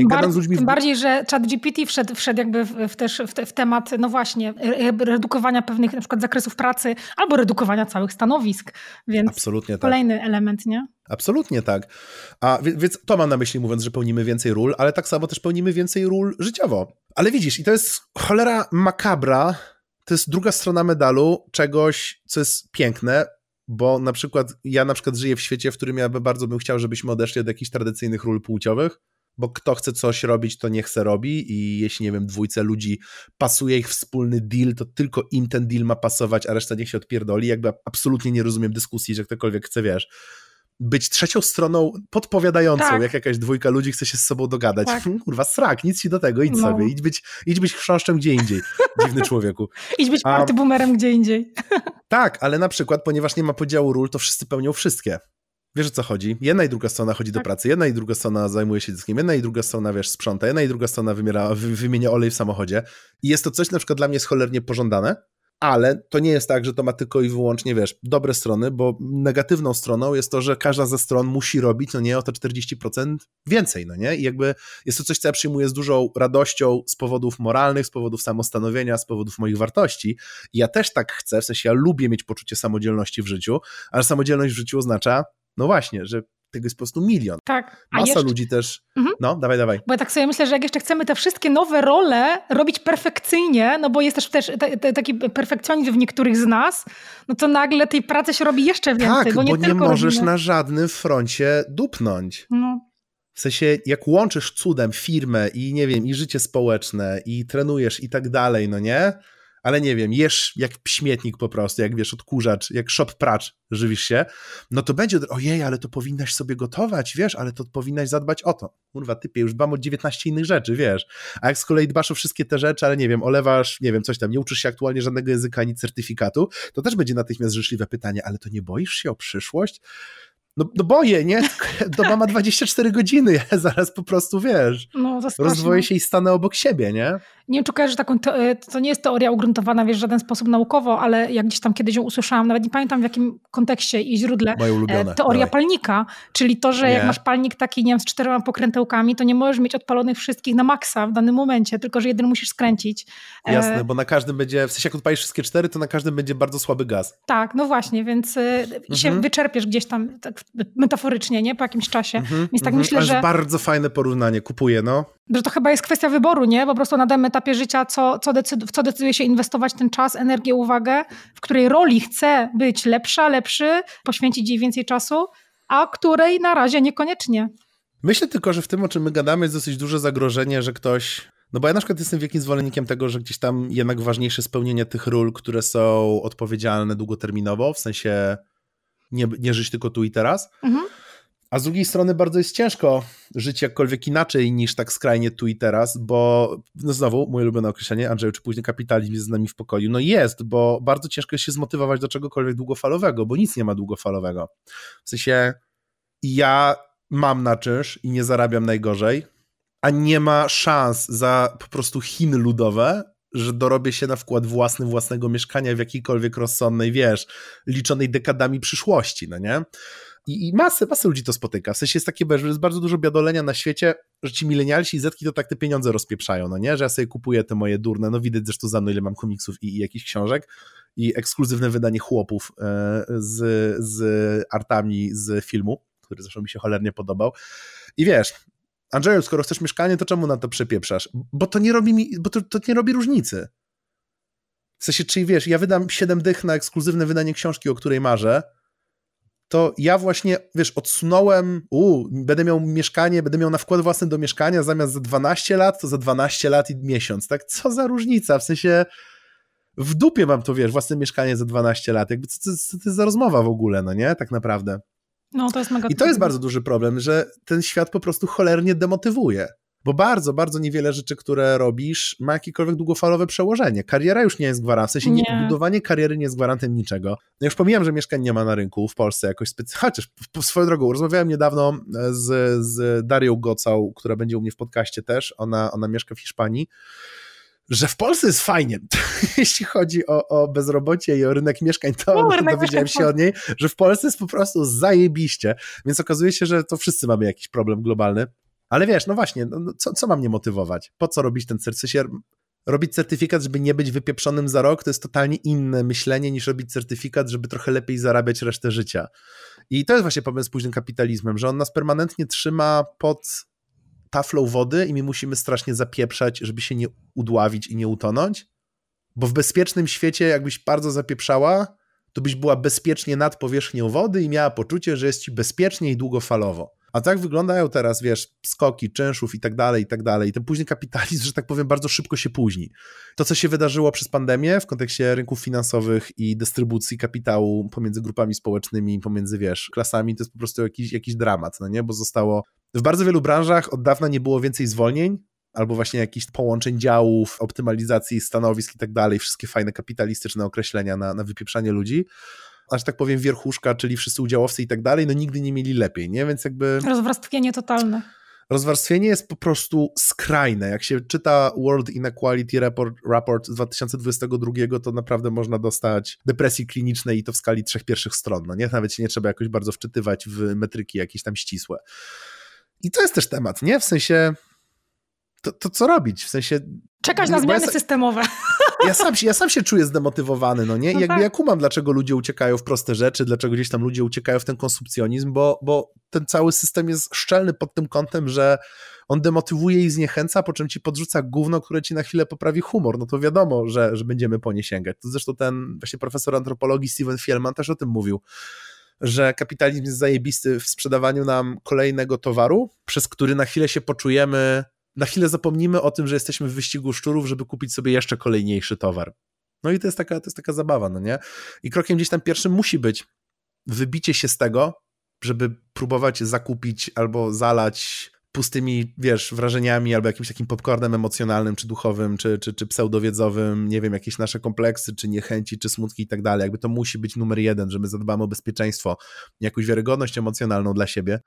Tym bardziej, że ChatGPT wszedł jakby w temat, no właśnie, redukowania pewnych na przykład zakresów pracy albo redukowania całych stanowisk, więc absolutnie kolejny element, nie? Absolutnie tak. Więc to mam na myśli, mówiąc, że pełnimy więcej ról, ale tak samo też pełnimy więcej ról życiowo. Ale widzisz, i to jest cholera makabra, to jest druga strona medalu czegoś, co jest piękne, bo ja na przykład żyję w świecie, w którym ja bardzo bym chciał, żebyśmy odeszli od jakichś tradycyjnych ról płciowych, bo kto chce coś robić, to niech se robi i jeśli, nie wiem, 2 ludzi pasuje ich wspólny deal, to tylko im ten deal ma pasować, a reszta niech się odpierdoli. Jakby absolutnie nie rozumiem dyskusji, że ktokolwiek chce, wiesz, być trzecią stroną podpowiadającą, jak jakaś 2 ludzi chce się z sobą dogadać. Kurwa, srak, nic ci do tego, idź sobie, idź być chrząszczem gdzie indziej, dziwny człowieku. Idź być party boomerem gdzie indziej. Tak, ale na przykład, ponieważ nie ma podziału ról, to wszyscy pełnią wszystkie. Wiesz, o co chodzi? Jedna i druga strona chodzi do pracy, jedna i druga strona zajmuje się dzieckiem, jedna i druga strona, wiesz, sprząta, jedna i druga strona wymienia olej w samochodzie. I jest to coś, na przykład dla mnie jest cholernie pożądane, Ale to nie jest tak, że to ma tylko i wyłącznie, wiesz, dobre strony, bo negatywną stroną jest to, że każda ze stron musi robić, no nie, o to 40% więcej, no nie? I jakby jest to coś, co ja przyjmuję z dużą radością z powodów moralnych, z powodów samostanowienia, z powodów moich wartości. I ja też tak chcę, w sensie ja lubię mieć poczucie samodzielności w życiu, ale samodzielność w życiu oznacza, no właśnie, że tego jest po prostu milion. Tak. Masa ludzi też... No, dawaj. Bo ja tak sobie myślę, że jak jeszcze chcemy te wszystkie nowe role robić perfekcyjnie, no bo jest też taki perfekcjonizm w niektórych z nas, no to nagle tej pracy się robi jeszcze więcej. Tak, bo nie możesz na żadnym froncie dupnąć. No. W sensie, jak łączysz cudem firmę i nie wiem, i życie społeczne, i trenujesz i tak dalej, no nie? Ale nie wiem, jesz jak śmietnik po prostu, jak wiesz, odkurzacz, jak shop pracz, żywisz się, no to będzie, ojej, ale to powinnaś sobie gotować, wiesz, ale to powinnaś zadbać o to. Kurwa, typie, już dbam o 19 innych rzeczy, wiesz. A jak z kolei dbasz o wszystkie te rzeczy, ale nie wiem, olewasz, nie wiem, coś tam, nie uczysz się aktualnie żadnego języka ani certyfikatu, to też będzie natychmiast życzliwe pytanie, ale to nie boisz się o przyszłość? No boję, nie? Doba ma 24 godziny, ja zaraz po prostu, wiesz, rozdwoję się i stanę obok siebie, nie? Nie wiem, czy kojarzysz taką, to nie jest teoria ugruntowana, wiesz, w żaden sposób naukowo, ale jak gdzieś tam kiedyś ją usłyszałam, nawet nie pamiętam w jakim kontekście i źródle. Moje ulubione. Teoria palnika, czyli to, że jak masz palnik taki, nie wiem, z 4 pokrętełkami, to nie możesz mieć odpalonych wszystkich na maksa w danym momencie, tylko że jeden musisz skręcić. Jasne, bo na każdym będzie, w sensie jak odpalisz wszystkie 4, to na każdym będzie bardzo słaby gaz. Tak, no właśnie, więc się wyczerpiesz gdzieś tam tak metaforycznie, nie? Po jakimś czasie. Więc tak myślę, że... bardzo fajne porównanie, kupuję, no. Że to chyba jest kwestia wyboru, nie? Po prostu na danym etapie życia, w co decyduje się inwestować ten czas, energię, uwagę, w której roli chcę być lepszy, poświęcić jej więcej czasu, a której na razie niekoniecznie. Myślę tylko, że w tym, o czym my gadamy, jest dosyć duże zagrożenie, że ktoś... No bo ja na przykład jestem wielkim zwolennikiem tego, że gdzieś tam jednak ważniejsze spełnienie tych ról, które są odpowiedzialne długoterminowo, w sensie nie żyć tylko tu i teraz. A z drugiej strony bardzo jest ciężko żyć jakkolwiek inaczej niż tak skrajnie tu i teraz, bo no znowu, moje ulubione określenie, Andrzeju, czy później kapitalizm jest z nami w pokoju? No jest, bo bardzo ciężko jest się zmotywować do czegokolwiek długofalowego, bo nic nie ma długofalowego. W sensie ja mam na czynsz i nie zarabiam najgorzej, a nie ma szans za po prostu Chiny ludowe, że dorobię się na wkład własnego mieszkania w jakiejkolwiek rozsądnej, wiesz, liczonej dekadami przyszłości, no nie? I masę ludzi to spotyka. W sensie jest takie, że jest bardzo dużo biadolenia na świecie, że ci milenialsi i zetki to tak te pieniądze rozpieprzają, no nie? Że ja sobie kupuję te moje durne, no widać zresztą za mną, ile mam komiksów i jakichś książek i ekskluzywne wydanie Chłopów z artami z filmu, który zresztą mi się cholernie podobał. I wiesz, Andrzeju, skoro chcesz mieszkanie, to czemu na to przepieprzasz? Bo to nie robi różnicy. W sensie, czyli wiesz, ja wydam 7 dych na ekskluzywne wydanie książki, o której marzę, to ja właśnie, wiesz, odsunąłem, będę miał mieszkanie, będę miał na wkład własny do mieszkania, zamiast za 12 lat, to za 12 lat i miesiąc, tak? Co za różnica? W sensie w dupie mam to, wiesz, własne mieszkanie za 12 lat, jakby co to jest za rozmowa w ogóle, no nie? Tak naprawdę. No, to jest mega. I to jest bardzo duży problem, że ten świat po prostu cholernie demotywuje. Bo bardzo, bardzo niewiele rzeczy, które robisz, ma jakiekolwiek długofalowe przełożenie. Kariera już nie jest gwarantem, w sensie budowanie kariery nie jest gwarantem niczego. No już pomijam, że mieszkań nie ma na rynku w Polsce jakoś specjalnie, chociaż swoją drogą, rozmawiałem niedawno z Darią Gocał, która będzie u mnie w podcaście też, ona mieszka w Hiszpanii, że w Polsce jest fajnie, jeśli chodzi o bezrobocie i o rynek mieszkań, to dowiedziałem się od niej, że w Polsce jest po prostu zajebiście, więc okazuje się, że to wszyscy mamy jakiś problem globalny. Ale wiesz, no właśnie, co ma mnie motywować? Po co robić ten certyfikat? Robić certyfikat, żeby nie być wypieprzonym za rok, to jest totalnie inne myślenie niż robić certyfikat, żeby trochę lepiej zarabiać resztę życia. I to jest właśnie problem z późnym kapitalizmem, że on nas permanentnie trzyma pod taflą wody i my musimy strasznie zapieprzać, żeby się nie udławić i nie utonąć, bo w bezpiecznym świecie, jakbyś bardzo zapieprzała, to byś była bezpiecznie nad powierzchnią wody i miała poczucie, że jest ci bezpiecznie i długofalowo. A tak wyglądają teraz, wiesz, skoki czynszów i tak dalej, i tak dalej. I ten późny kapitalizm, że tak powiem, bardzo szybko się późni. To, co się wydarzyło przez pandemię w kontekście rynków finansowych i dystrybucji kapitału pomiędzy grupami społecznymi, pomiędzy, wiesz, klasami, to jest po prostu jakiś dramat, no nie? Bo zostało... W bardzo wielu branżach od dawna nie było więcej zwolnień, albo właśnie jakichś połączeń działów, optymalizacji stanowisk i tak dalej, wszystkie fajne kapitalistyczne określenia na wypieprzanie ludzi. Aż tak powiem wierchuszka, czyli wszyscy udziałowcy i tak dalej, no nigdy nie mieli lepiej, nie? Więc jakby... Rozwarstwienie totalne. rozwarstwienie jest po prostu skrajne. Jak się czyta World Inequality Report z 2022, to naprawdę można dostać depresji klinicznej i to w skali 3 pierwszych stron. No nie? Nawet się nie trzeba jakoś bardzo wczytywać w metryki jakieś tam ścisłe. I to jest też temat, nie? W sensie, to co robić? W sensie... Czekać na zmiany systemowe. Ja sam się czuję zdemotywowany, no nie? I no jakby tak. ja kumam, dlaczego ludzie uciekają w proste rzeczy, dlaczego gdzieś tam ludzie uciekają w ten konsumpcjonizm, bo ten cały system jest szczelny pod tym kątem, że on demotywuje i zniechęca, po czym ci podrzuca gówno, które ci na chwilę poprawi humor. No to wiadomo, że będziemy po nie sięgać. To zresztą ten właśnie profesor antropologii Steven Fielman też o tym mówił, że kapitalizm jest zajebisty w sprzedawaniu nam kolejnego towaru, przez który na chwilę się poczujemy, na chwilę zapomnimy o tym, że jesteśmy w wyścigu szczurów, żeby kupić sobie jeszcze kolejniejszy towar. No i to jest taka zabawa, no nie? I krokiem gdzieś tam pierwszym musi być wybicie się z tego, żeby próbować zakupić albo zalać pustymi, wiesz, wrażeniami albo jakimś takim popcornem emocjonalnym, czy duchowym, czy pseudowiedzowym, nie wiem, jakieś nasze kompleksy, czy niechęci, czy smutki i tak dalej. Jakby to musi być numer 1, że my zadbamy o bezpieczeństwo, jakąś wiarygodność emocjonalną dla siebie.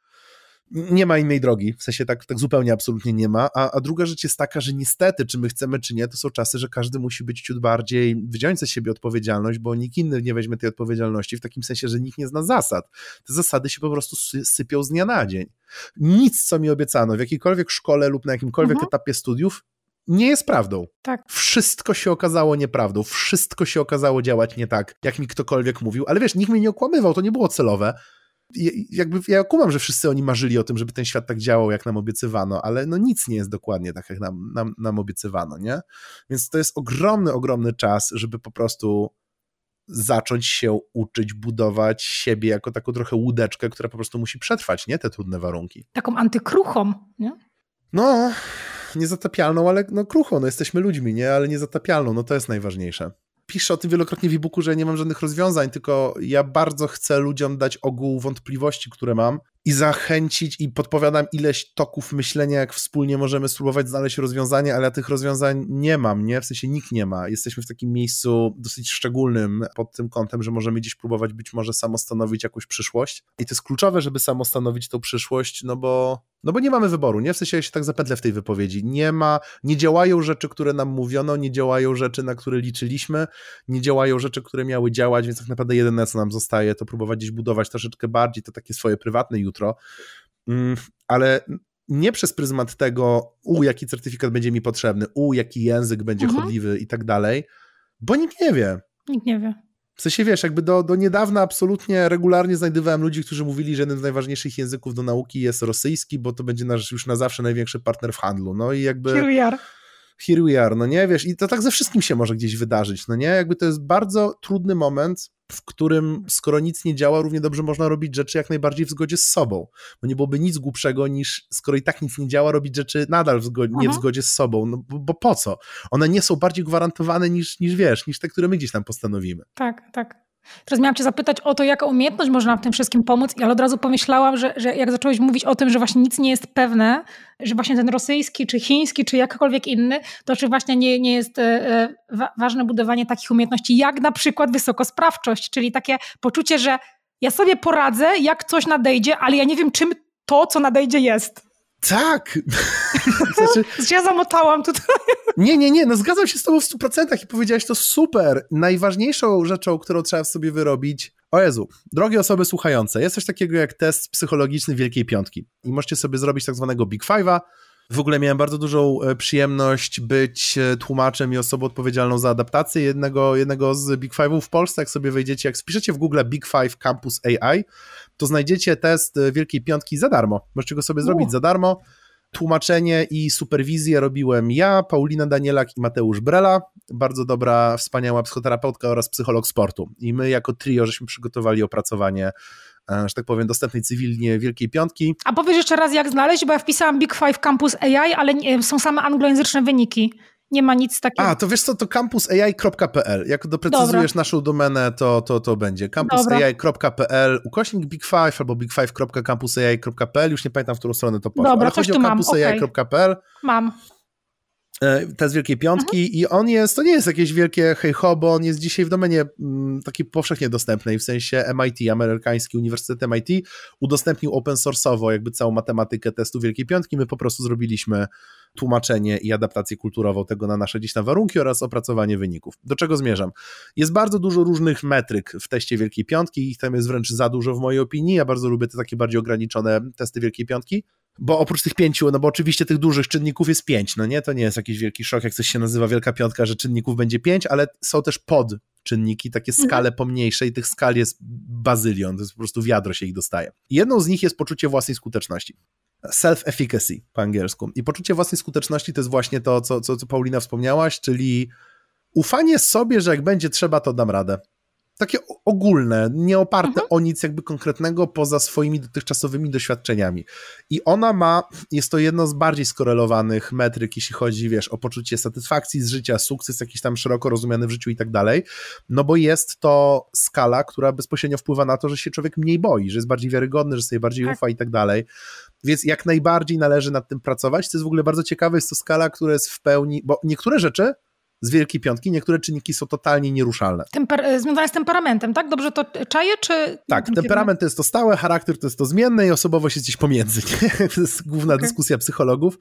Nie ma innej drogi, w sensie tak zupełnie absolutnie nie ma, a druga rzecz jest taka, że niestety, czy my chcemy, czy nie, to są czasy, że każdy musi być ciut bardziej, wziąć ze siebie odpowiedzialność, bo nikt inny nie weźmie tej odpowiedzialności, w takim sensie, że nikt nie zna zasad. Te zasady się po prostu sypią z dnia na dzień. Nic, co mi obiecano w jakiejkolwiek szkole lub na jakimkolwiek etapie studiów, nie jest prawdą. Tak. Wszystko się okazało nieprawdą, wszystko się okazało działać nie tak, jak mi ktokolwiek mówił, ale wiesz, nikt mnie nie okłamywał, to nie było celowe. Jakby ja kumam, że wszyscy oni marzyli o tym, żeby ten świat tak działał, jak nam obiecywano, ale no nic nie jest dokładnie tak, jak nam obiecywano, nie? Więc to jest ogromny czas, żeby po prostu zacząć się uczyć budować siebie jako taką trochę łódeczkę, która po prostu musi przetrwać, nie? Te trudne warunki. Taką antykruchą, nie? No, niezatapialną, ale no kruchą, no jesteśmy ludźmi, nie? Ale niezatapialną, no to jest najważniejsze. Piszę o tym wielokrotnie w e-booku, że nie mam żadnych rozwiązań, tylko ja bardzo chcę ludziom dać ogół wątpliwości, które mam i zachęcić i podpowiadam ileś toków myślenia, jak wspólnie możemy spróbować znaleźć rozwiązanie, ale ja tych rozwiązań nie mam, nie? W sensie nikt nie ma. Jesteśmy w takim miejscu dosyć szczególnym pod tym kątem, że możemy gdzieś próbować być może samostanowić jakąś przyszłość i to jest kluczowe, żeby samostanowić tą przyszłość, no bo nie mamy wyboru, nie? W sensie ja się tak zapętlę w tej wypowiedzi. Nie działają rzeczy, które nam mówiono, nie działają rzeczy, na które liczyliśmy, nie działają rzeczy, które miały działać, więc tak naprawdę jedyne, co nam zostaje, to próbować gdzieś budować troszeczkę bardziej to takie swoje prywatne jutro, ale nie przez pryzmat tego, jaki certyfikat będzie mi potrzebny, jaki język będzie chodliwy i tak dalej, bo nikt nie wie. Nikt nie wie. W sensie, wiesz, jakby do niedawna absolutnie regularnie znajdowałem ludzi, którzy mówili, że jeden z najważniejszych języków do nauki jest rosyjski, bo to będzie nasz już na zawsze największy partner w handlu. No i jakby... Here we are, no nie, wiesz, i to tak ze wszystkim się może gdzieś wydarzyć, no nie, jakby to jest bardzo trudny moment, w którym skoro nic nie działa, równie dobrze można robić rzeczy jak najbardziej w zgodzie z sobą, bo nie byłoby nic głupszego niż, skoro i tak nic nie działa, robić rzeczy nadal nie w zgodzie z sobą, no bo po co? One nie są bardziej gwarantowane niż te, które my gdzieś tam postanowimy. Tak. Teraz miałam cię zapytać o to, jaka umiejętność można w tym wszystkim pomóc, ale od razu pomyślałam, że jak zacząłeś mówić o tym, że właśnie nic nie jest pewne, że właśnie ten rosyjski, czy chiński, czy jakkolwiek inny, to czy właśnie nie jest ważne budowanie takich umiejętności, jak na przykład wysokosprawczość, czyli takie poczucie, że ja sobie poradzę, jak coś nadejdzie, ale ja nie wiem, czym to, co nadejdzie jest. Tak! Ja zamotałam tutaj. Nie, no zgadzam się z tobą w 100% i powiedziałaś to super. Najważniejszą rzeczą, którą trzeba sobie wyrobić, o Jezu, drogie osoby słuchające, jest coś takiego jak test psychologiczny Wielkiej Piątki i możecie sobie zrobić tak zwanego Big Five'a. W ogóle miałem bardzo dużą przyjemność być tłumaczem i osobą odpowiedzialną za adaptację jednego z Big Five'ów w Polsce. Jak sobie wejdziecie, jak wpiszecie w Google Big Five Campus AI, to znajdziecie test Wielkiej Piątki za darmo. Możecie go sobie zrobić za darmo. Tłumaczenie i superwizję robiłem ja, Paulina Danielak i Mateusz Brela, bardzo dobra, wspaniała psychoterapeutka oraz psycholog sportu. I my jako trio żeśmy przygotowali opracowanie, że tak powiem, dostępnej cywilnie Wielkiej Piątki. A powiesz jeszcze raz, jak znaleźć, bo ja wpisałam Big Five Campus AI, ale są same anglojęzyczne wyniki. Nie ma nic takiego. To wiesz co, to campusai.pl. Jak doprecyzujesz naszą domenę, to będzie campusai.pl, /Big Five albo bigfive.campusai.pl. Już nie pamiętam, w którą stronę to poszło. Dobra, ale chodzi o campusai.pl. Mam. Test Wielkiej Piątki i to nie jest jakieś wielkie hej-ho, bo on jest dzisiaj w domenie takiej powszechnie dostępnej, w sensie MIT, amerykański Uniwersytet MIT udostępnił open source'owo jakby całą matematykę testu Wielkiej Piątki, my po prostu zrobiliśmy tłumaczenie i adaptację kulturową tego na nasze gdzieś tam warunki oraz opracowanie wyników. Do czego zmierzam? Jest bardzo dużo różnych metryk w teście Wielkiej Piątki, ich tam jest wręcz za dużo w mojej opinii, ja bardzo lubię te takie bardziej ograniczone testy Wielkiej Piątki, bo oprócz tych 5, no bo oczywiście tych dużych czynników jest 5, no nie, to nie jest jakiś wielki szok, jak coś się nazywa Wielka Piątka, że czynników będzie 5, ale są też podczynniki, takie skale pomniejsze i tych skal jest bazylion, to jest po prostu wiadro się ich dostaje. Jedną z nich jest poczucie własnej skuteczności. Self-efficacy po angielsku. I poczucie własnej skuteczności to jest właśnie to, co Paulina wspomniałaś, czyli ufanie sobie, że jak będzie trzeba, to dam radę. Takie ogólne, nie oparte o nic jakby konkretnego poza swoimi dotychczasowymi doświadczeniami. I jest to jedno z bardziej skorelowanych metryk, jeśli chodzi, o poczucie satysfakcji z życia, sukces jakiś tam szeroko rozumiany w życiu i tak dalej, no bo jest to skala, która bezpośrednio wpływa na to, że się człowiek mniej boi, że jest bardziej wiarygodny, że sobie bardziej ufa i tak dalej. Więc jak najbardziej należy nad tym pracować. To jest w ogóle bardzo ciekawe, jest to skala, która jest w pełni, bo niektóre rzeczy z Wielkiej Piątki, niektóre czynniki są totalnie nieruszalne. Związane z temperamentem, tak? Dobrze to czaję, czy... Tak, temperament to jest to stałe, charakter to jest to zmienne i osobowość jest gdzieś pomiędzy. Nie? To jest główna dyskusja psychologów.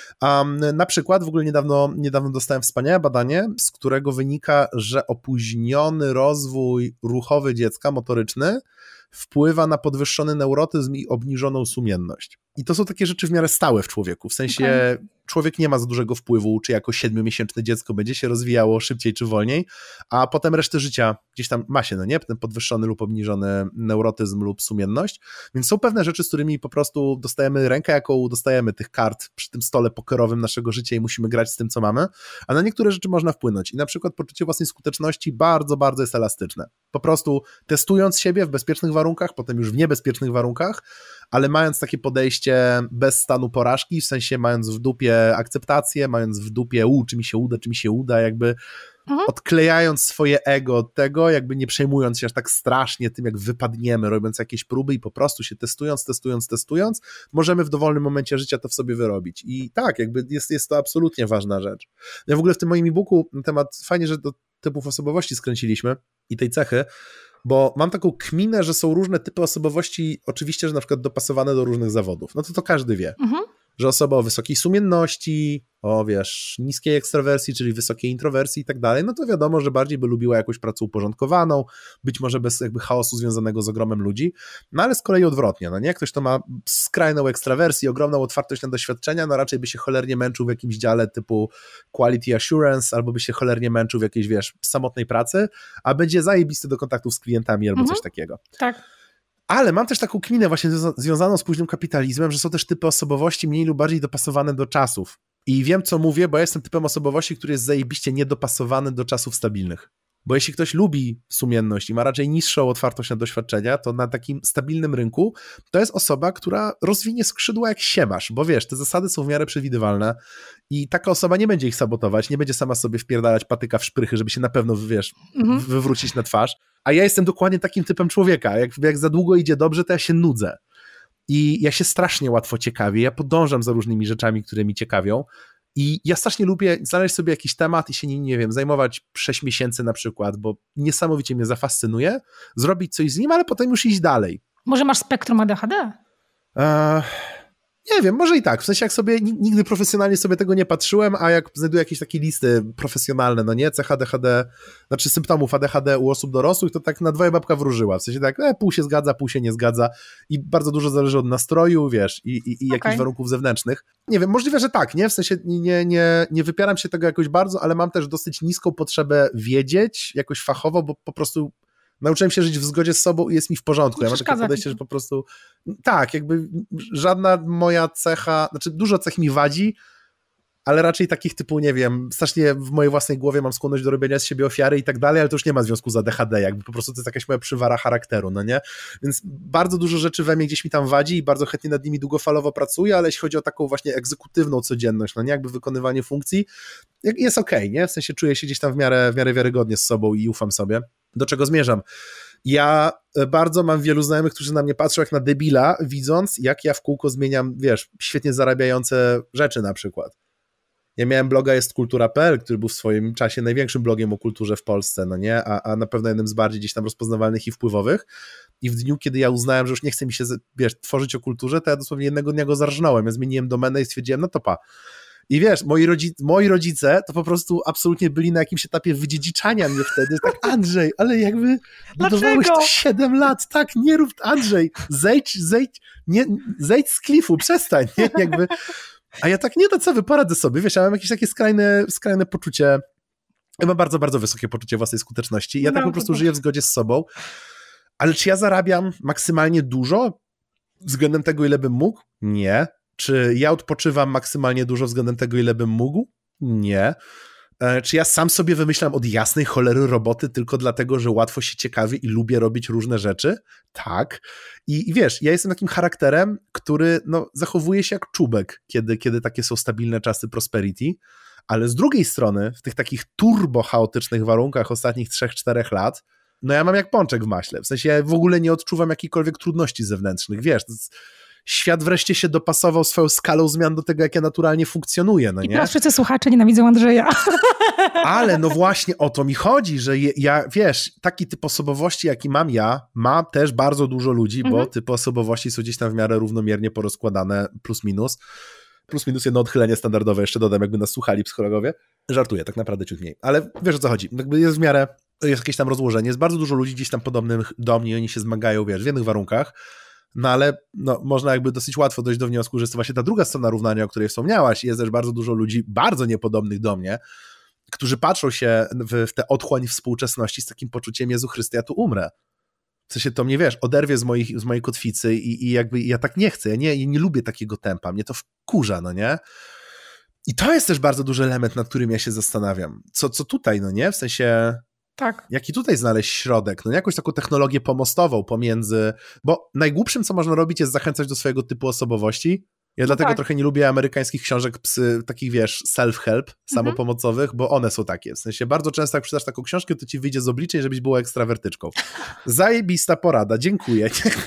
Na przykład w ogóle niedawno dostałem wspaniałe badanie, z którego wynika, że opóźniony rozwój ruchowy dziecka, motoryczny, wpływa na podwyższony neurotyzm i obniżoną sumienność. I to są takie rzeczy w miarę stałe w człowieku, w sensie człowiek nie ma za dużego wpływu, czy jako 7-miesięczne dziecko będzie się rozwijało szybciej czy wolniej, a potem resztę życia gdzieś tam ma się, no nie? Ten podwyższony lub obniżony neurotyzm lub sumienność, więc są pewne rzeczy, z którymi po prostu dostajemy rękę, jaką dostajemy tych kart przy tym stole pokerowym naszego życia i musimy grać z tym, co mamy, a na niektóre rzeczy można wpłynąć i na przykład poczucie własnej skuteczności bardzo, bardzo jest elastyczne. Po prostu testując siebie w bezpiecznych warunkach, potem już w niebezpiecznych warunkach, ale mając takie podejście bez stanu porażki, w sensie mając w dupie akceptację, mając w dupie czy mi się uda, jakby odklejając swoje ego od tego, jakby nie przejmując się aż tak strasznie tym, jak wypadniemy, robiąc jakieś próby i po prostu się testując, możemy w dowolnym momencie życia to w sobie wyrobić. I tak, jakby jest to absolutnie ważna rzecz. Ja w ogóle w tym moim e-booku na temat, fajnie, że do typów osobowości skręciliśmy i tej cechy, bo mam taką kminę, że są różne typy osobowości, oczywiście, że na przykład dopasowane do różnych zawodów. No to każdy wie, że osoba o wysokiej sumienności, o niskiej ekstrawersji, czyli wysokiej introwersji i tak dalej, no to wiadomo, że bardziej by lubiła jakąś pracę uporządkowaną, być może bez jakby chaosu związanego z ogromem ludzi, no ale z kolei odwrotnie, no nie? Ktoś, kto ma skrajną ekstrawersję, ogromną otwartość na doświadczenia, no raczej by się cholernie męczył w jakimś dziale typu quality assurance, albo by się cholernie męczył w jakiejś, samotnej pracy, a będzie zajebisty do kontaktów z klientami albo coś takiego. Tak. Ale mam też taką kminę właśnie związaną z późnym kapitalizmem, że są też typy osobowości mniej lub bardziej dopasowane do czasów. I wiem, co mówię, bo ja jestem typem osobowości, który jest zajebiście niedopasowany do czasów stabilnych. Bo jeśli ktoś lubi sumienność i ma raczej niższą otwartość na doświadczenia, to na takim stabilnym rynku to jest osoba, która rozwinie skrzydła jak siemasz, bo te zasady są w miarę przewidywalne i taka osoba nie będzie ich sabotować, nie będzie sama sobie wpierdalać patyka w szprychy, żeby się na pewno, wywrócić na twarz. A ja jestem dokładnie takim typem człowieka. Jak za długo idzie dobrze, to ja się nudzę. I ja się strasznie łatwo ciekawię, ja podążam za różnymi rzeczami, które mi ciekawią i ja strasznie lubię znaleźć sobie jakiś temat i się nim, zajmować 6 miesięcy na przykład, bo niesamowicie mnie zafascynuje, zrobić coś z nim, ale potem już iść dalej. Może masz spektrum ADHD? Nie wiem, może i tak, w sensie jak sobie, nigdy profesjonalnie sobie tego nie patrzyłem, a jak znajduję jakieś takie listy profesjonalne, no nie, cech ADHD, znaczy symptomów ADHD u osób dorosłych, to tak na dwoje babka wróżyła, w sensie tak, pół się zgadza, pół się nie zgadza i bardzo dużo zależy od nastroju, i jakichś warunków zewnętrznych. Nie wiem, możliwe, że tak, nie, w sensie nie wypieram się tego jakoś bardzo, ale mam też dosyć niską potrzebę wiedzieć jakoś fachowo, bo po prostu nauczyłem się żyć w zgodzie z sobą i jest mi w porządku. Ja mam takie podejście, że po prostu tak, jakby żadna moja cecha, znaczy dużo cech mi wadzi, ale raczej takich typu, strasznie w mojej własnej głowie mam skłonność do robienia z siebie ofiary i tak dalej, ale to już nie ma związku z ADHD, jakby po prostu to jest jakaś moja przywara charakteru, no nie? Więc bardzo dużo rzeczy we mnie gdzieś mi tam wadzi i bardzo chętnie nad nimi długofalowo pracuję, ale jeśli chodzi o taką właśnie egzekutywną codzienność, no nie? Jakby wykonywanie funkcji, jest okej, nie? W sensie czuję się gdzieś tam w miarę wiarygodnie z sobą i ufam sobie. Do czego zmierzam? Ja bardzo mam wielu znajomych, którzy na mnie patrzą jak na debila, widząc jak ja w kółko zmieniam, świetnie zarabiające rzeczy na przykład. Ja miałem bloga jestkultura.pl, który był w swoim czasie największym blogiem o kulturze w Polsce, no nie? A na pewno jednym z bardziej gdzieś tam rozpoznawalnych i wpływowych. I w dniu, kiedy ja uznałem, że już nie chce mi się, wiesz, tworzyć o kulturze, to ja dosłownie jednego dnia go zarżnąłem. Ja zmieniłem domenę i stwierdziłem, no to pa. I wiesz, moi rodzice to po prostu absolutnie byli na jakimś etapie wydziedziczania mnie wtedy. Tak, Andrzej, ale jakby budowałeś to 7 lat. Tak, nie rób, Andrzej, zejdź z klifu, przestań. Nie? Jakby... A ja tak, nie, to co, poradzę sobie. Wiesz, ja mam jakieś takie skrajne poczucie, ja mam bardzo, bardzo wysokie poczucie własnej skuteczności. Ja tak po prostu żyję w zgodzie z sobą. Ale czy ja zarabiam maksymalnie dużo względem tego, ile bym mógł? Nie. Czy ja odpoczywam maksymalnie dużo względem tego, ile bym mógł? Nie. Czy ja sam sobie wymyślam od jasnej cholery roboty tylko dlatego, że łatwo się ciekawi i lubię robić różne rzeczy? Tak. I wiesz, ja jestem takim charakterem, który zachowuje się jak czubek, kiedy takie są stabilne czasy prosperity, ale z drugiej strony w tych takich turbo chaotycznych warunkach ostatnich 3-4 lat, ja mam jak pączek w maśle. W sensie ja w ogóle nie odczuwam jakichkolwiek trudności zewnętrznych. Wiesz, świat wreszcie się dopasował swoją skalą zmian do tego, jak ja naturalnie funkcjonuję, no nie? I teraz wszyscy słuchacze nienawidzą Andrzeja. Ale no właśnie o to mi chodzi, że ja, wiesz, taki typ osobowości, jaki mam ja, ma też bardzo dużo ludzi, bo typy osobowości są gdzieś tam w miarę równomiernie porozkładane, plus minus. Plus minus jedno odchylenie standardowe, jeszcze dodam, jakby nas słuchali psychologowie. Żartuję, tak naprawdę ciut mniej. Ale wiesz, o co chodzi. Jakby jest w miarę, jest jakieś tam rozłożenie, jest bardzo dużo ludzi gdzieś tam podobnych do mnie, oni się zmagają, wiesz, w jednych warunkach, ale można jakby dosyć łatwo dojść do wniosku, że jest to właśnie ta druga strona równania, o której wspomniałaś, i jest też bardzo dużo ludzi bardzo niepodobnych do mnie, którzy patrzą się w tę otchłań współczesności z takim poczuciem, Jezu Chryste, ja tu umrę. W sensie to mnie, wiesz, oderwie z mojej kotwicy i jakby ja tak nie chcę, ja nie lubię takiego tempa, mnie to wkurza, no nie? I to jest też bardzo duży element, nad którym ja się zastanawiam. Co tutaj, no nie? W sensie... Tak. Jaki tutaj znaleźć środek? Jakąś taką technologię pomostową pomiędzy... Bo najgłupszym, co można robić, jest zachęcać do swojego typu osobowości. Ja dlatego trochę nie lubię amerykańskich książek takich, wiesz, self-help, samopomocowych, bo one są takie. W sensie bardzo często jak przeczytasz taką książkę, to ci wyjdzie z obliczeń, żebyś była ekstrawertyczką. Zajebista porada, dziękuję.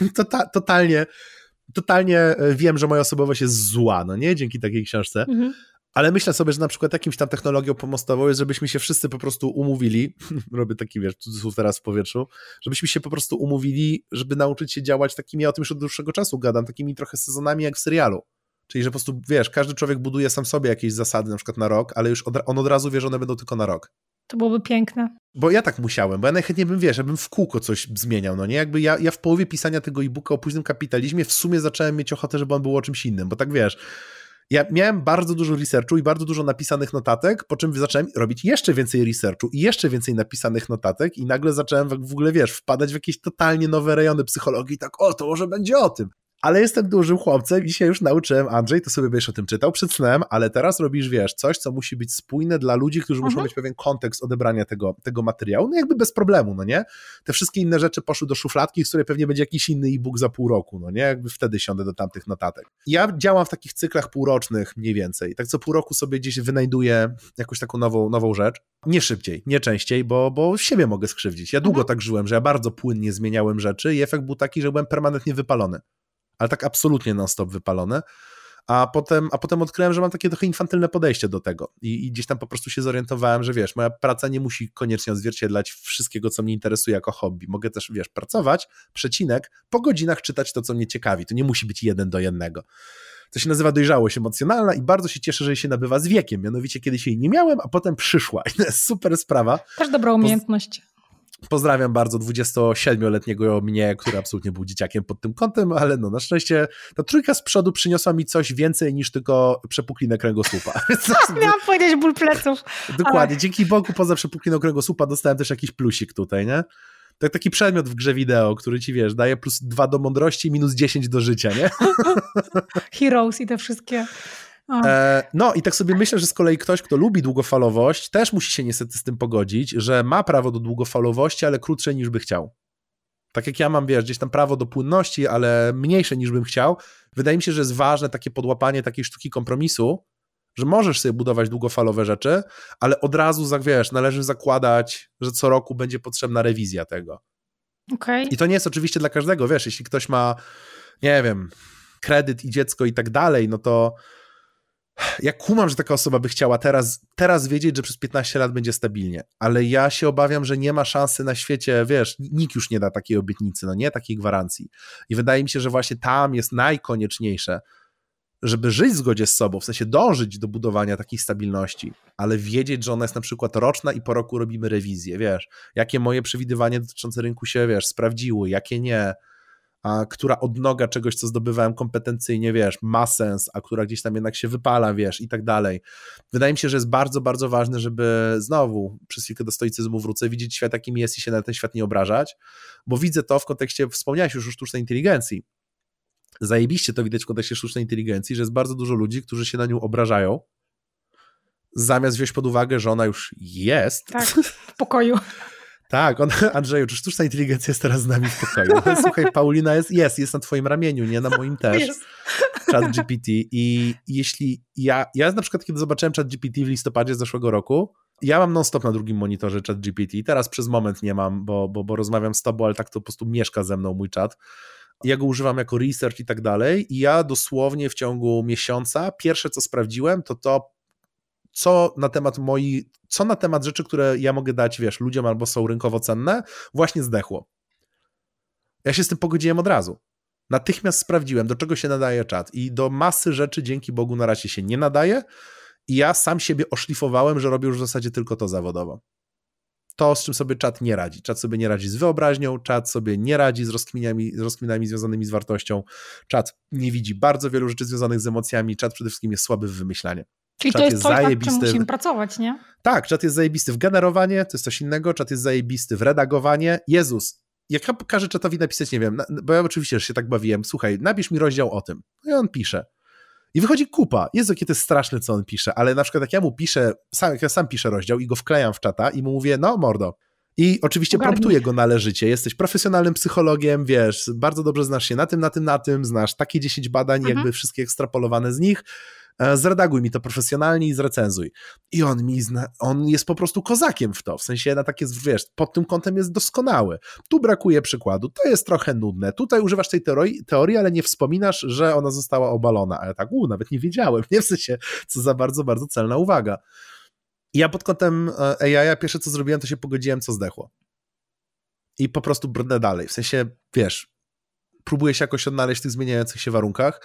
Totalnie wiem, że moja osobowość jest zła, no nie? Dzięki takiej książce. Ale myślę sobie, że na przykład jakimś tam technologią pomostową jest, żebyśmy się wszyscy po prostu umówili, robię taki, wiesz, cudzysłów teraz w powietrzu, żebyśmy się po prostu umówili, żeby nauczyć się działać takimi, ja o tym już od dłuższego czasu gadam, takimi trochę sezonami jak w serialu. Czyli, że po prostu, wiesz, każdy człowiek buduje sam sobie jakieś zasady, na przykład na rok, ale już on od razu wie, że one będą tylko na rok. To byłoby piękne. Bo ja tak musiałem, bo ja najchętniej bym, wiesz, ja bym w kółko coś zmieniał, no nie? Jakby ja w połowie pisania tego e-booka o późnym kapitalizmie w sumie zacząłem mieć ochotę, żeby on był o czymś innym, bo tak, wiesz... Ja miałem bardzo dużo researchu i bardzo dużo napisanych notatek, po czym zacząłem robić jeszcze więcej researchu i jeszcze więcej napisanych notatek i nagle zacząłem w ogóle, wiesz, wpadać w jakieś totalnie nowe rejony psychologii i tak, to może będzie o tym. Ale jestem dużym chłopcem i się już nauczyłem, Andrzej, to sobie będziesz o tym czytał przed snem, ale teraz robisz, wiesz, coś, co musi być spójne dla ludzi, którzy muszą mieć pewien kontekst odebrania tego materiału, jakby bez problemu, no nie? Te wszystkie inne rzeczy poszły do szufladki, z której pewnie będzie jakiś inny e-book za pół roku, no nie? Jakby wtedy siądę do tamtych notatek. Ja działam w takich cyklach półrocznych mniej więcej, tak co pół roku sobie gdzieś wynajduję jakąś taką nową rzecz. Nie szybciej, nie częściej, bo siebie mogę skrzywdzić. Ja długo tak żyłem, że ja bardzo płynnie zmieniałem rzeczy i efekt był taki, że byłem permanentnie wypalony. Ale tak absolutnie non-stop wypalone, a potem odkryłem, że mam takie trochę infantylne podejście do tego i gdzieś tam po prostu się zorientowałem, że wiesz, moja praca nie musi koniecznie odzwierciedlać wszystkiego, co mnie interesuje jako hobby. Mogę też, wiesz, pracować, po godzinach czytać to, co mnie ciekawi. To nie musi być 1:1. To się nazywa dojrzałość emocjonalna i bardzo się cieszę, że jej się nabywa z wiekiem. Mianowicie kiedyś jej nie miałem, a potem przyszła. I to jest super sprawa. Też dobra umiejętność. Pozdrawiam bardzo 27-letniego mnie, który absolutnie był dzieciakiem pod tym kątem, ale na szczęście ta trójka z przodu przyniosła mi coś więcej niż tylko przepuklinę kręgosłupa. Miałam powiedzieć ból pleców. Dokładnie, dzięki Bogu poza przepukliną kręgosłupa dostałem też jakiś plusik tutaj, nie? To taki przedmiot w grze wideo, który ci, wiesz, daje +2 do mądrości, -10 do życia, nie? Heroes i te wszystkie... No i tak sobie myślę, że z kolei ktoś, kto lubi długofalowość, też musi się niestety z tym pogodzić, że ma prawo do długofalowości, ale krótsze niż by chciał. Tak jak ja mam, wiesz, gdzieś tam prawo do płynności, ale mniejsze niż bym chciał. Wydaje mi się, że jest ważne takie podłapanie takiej sztuki kompromisu, że możesz sobie budować długofalowe rzeczy, ale od razu, wiesz, należy zakładać, że co roku będzie potrzebna rewizja tego. Okay. I to nie jest oczywiście dla każdego, wiesz, jeśli ktoś ma, nie wiem, kredyt i dziecko i tak dalej, no to Ja kumam, że taka osoba by chciała teraz wiedzieć, że przez 15 lat będzie stabilnie, ale ja się obawiam, że nie ma szansy na świecie, wiesz, nikt już nie da takiej obietnicy, no nie, takiej gwarancji. I wydaje mi się, że właśnie tam jest najkonieczniejsze, żeby żyć w zgodzie z sobą, w sensie dążyć do budowania takiej stabilności, ale wiedzieć, że ona jest na przykład roczna i po roku robimy rewizję, wiesz, jakie moje przewidywania dotyczące rynku się, wiesz, sprawdziły, jakie nie, a która odnoga czegoś, co zdobywałem kompetencyjnie, wiesz, ma sens, a która gdzieś tam jednak się wypala, wiesz, i tak dalej. Wydaje mi się, że jest bardzo, bardzo ważne, żeby znowu przez chwilkę do stoicyzmu wrócę, widzieć świat, jakim jest i się na ten świat nie obrażać, bo widzę to w kontekście, wspomniałeś już o sztucznej inteligencji. Zajebiście to widać w kontekście sztucznej inteligencji, że jest bardzo dużo ludzi, którzy się na nią obrażają, zamiast wziąć pod uwagę, że ona już jest. Tak, w pokoju. Tak, Andrzeju, czy sztuczna inteligencja jest teraz z nami w pokoju? Słuchaj, Paulina jest na twoim ramieniu, nie na moim też. ChatGPT. I jeśli ja na przykład, kiedy zobaczyłem ChatGPT w listopadzie zeszłego roku, ja mam non-stop na drugim monitorze ChatGPT. Teraz przez moment nie mam, bo rozmawiam z tobą, ale tak to po prostu mieszka ze mną mój czat. Ja go używam jako research i tak dalej i ja dosłownie w ciągu miesiąca pierwsze, co sprawdziłem, to co na temat rzeczy, które ja mogę dać, wiesz, ludziom albo są rynkowo cenne, właśnie zdechło. Ja się z tym pogodziłem od razu. Natychmiast sprawdziłem, do czego się nadaje czat i do masy rzeczy dzięki Bogu na razie się nie nadaje i ja sam siebie oszlifowałem, że robię już w zasadzie tylko to zawodowo. To, z czym sobie czat nie radzi. Czat sobie nie radzi z wyobraźnią, czat sobie nie radzi z rozkminami związanymi z wartością, czat nie widzi bardzo wielu rzeczy związanych z emocjami, czat przede wszystkim jest słaby w wymyślaniu. Czyli czat to jest coś, nad czym musimy pracować, nie? Tak, czat jest zajebisty w generowanie, to jest coś innego, czat jest zajebisty w redagowanie. Jezus, jak ja każę czatowi napisać, nie wiem, bo ja oczywiście się tak bawiłem, słuchaj, napisz mi rozdział o tym. No i on pisze. I wychodzi kupa. Jezu, jakie to jest straszne, co on pisze, ale na przykład jak ja mu piszę, jak ja sam piszę rozdział i go wklejam w czata i mu mówię, no mordo. I oczywiście promptuję go należycie. Jesteś profesjonalnym psychologiem, wiesz, bardzo dobrze znasz się na tym, znasz takie 10 badań, jakby wszystkie ekstrapolowane z nich. Zredaguj mi to profesjonalnie i zrecenzuj. I on jest po prostu kozakiem w to, w sensie na takie, wiesz, pod tym kątem jest doskonały. Tu brakuje przykładu, to jest trochę nudne, tutaj używasz tej teorii, ale nie wspominasz, że ona została obalona. A ja tak, nawet nie wiedziałem, nie w sensie, co za bardzo, bardzo celna uwaga. I ja pod kątem AI pierwsze co zrobiłem, to się pogodziłem, co zdechło. I po prostu brnę dalej, w sensie, wiesz, próbuję się jakoś odnaleźć w tych zmieniających się warunkach.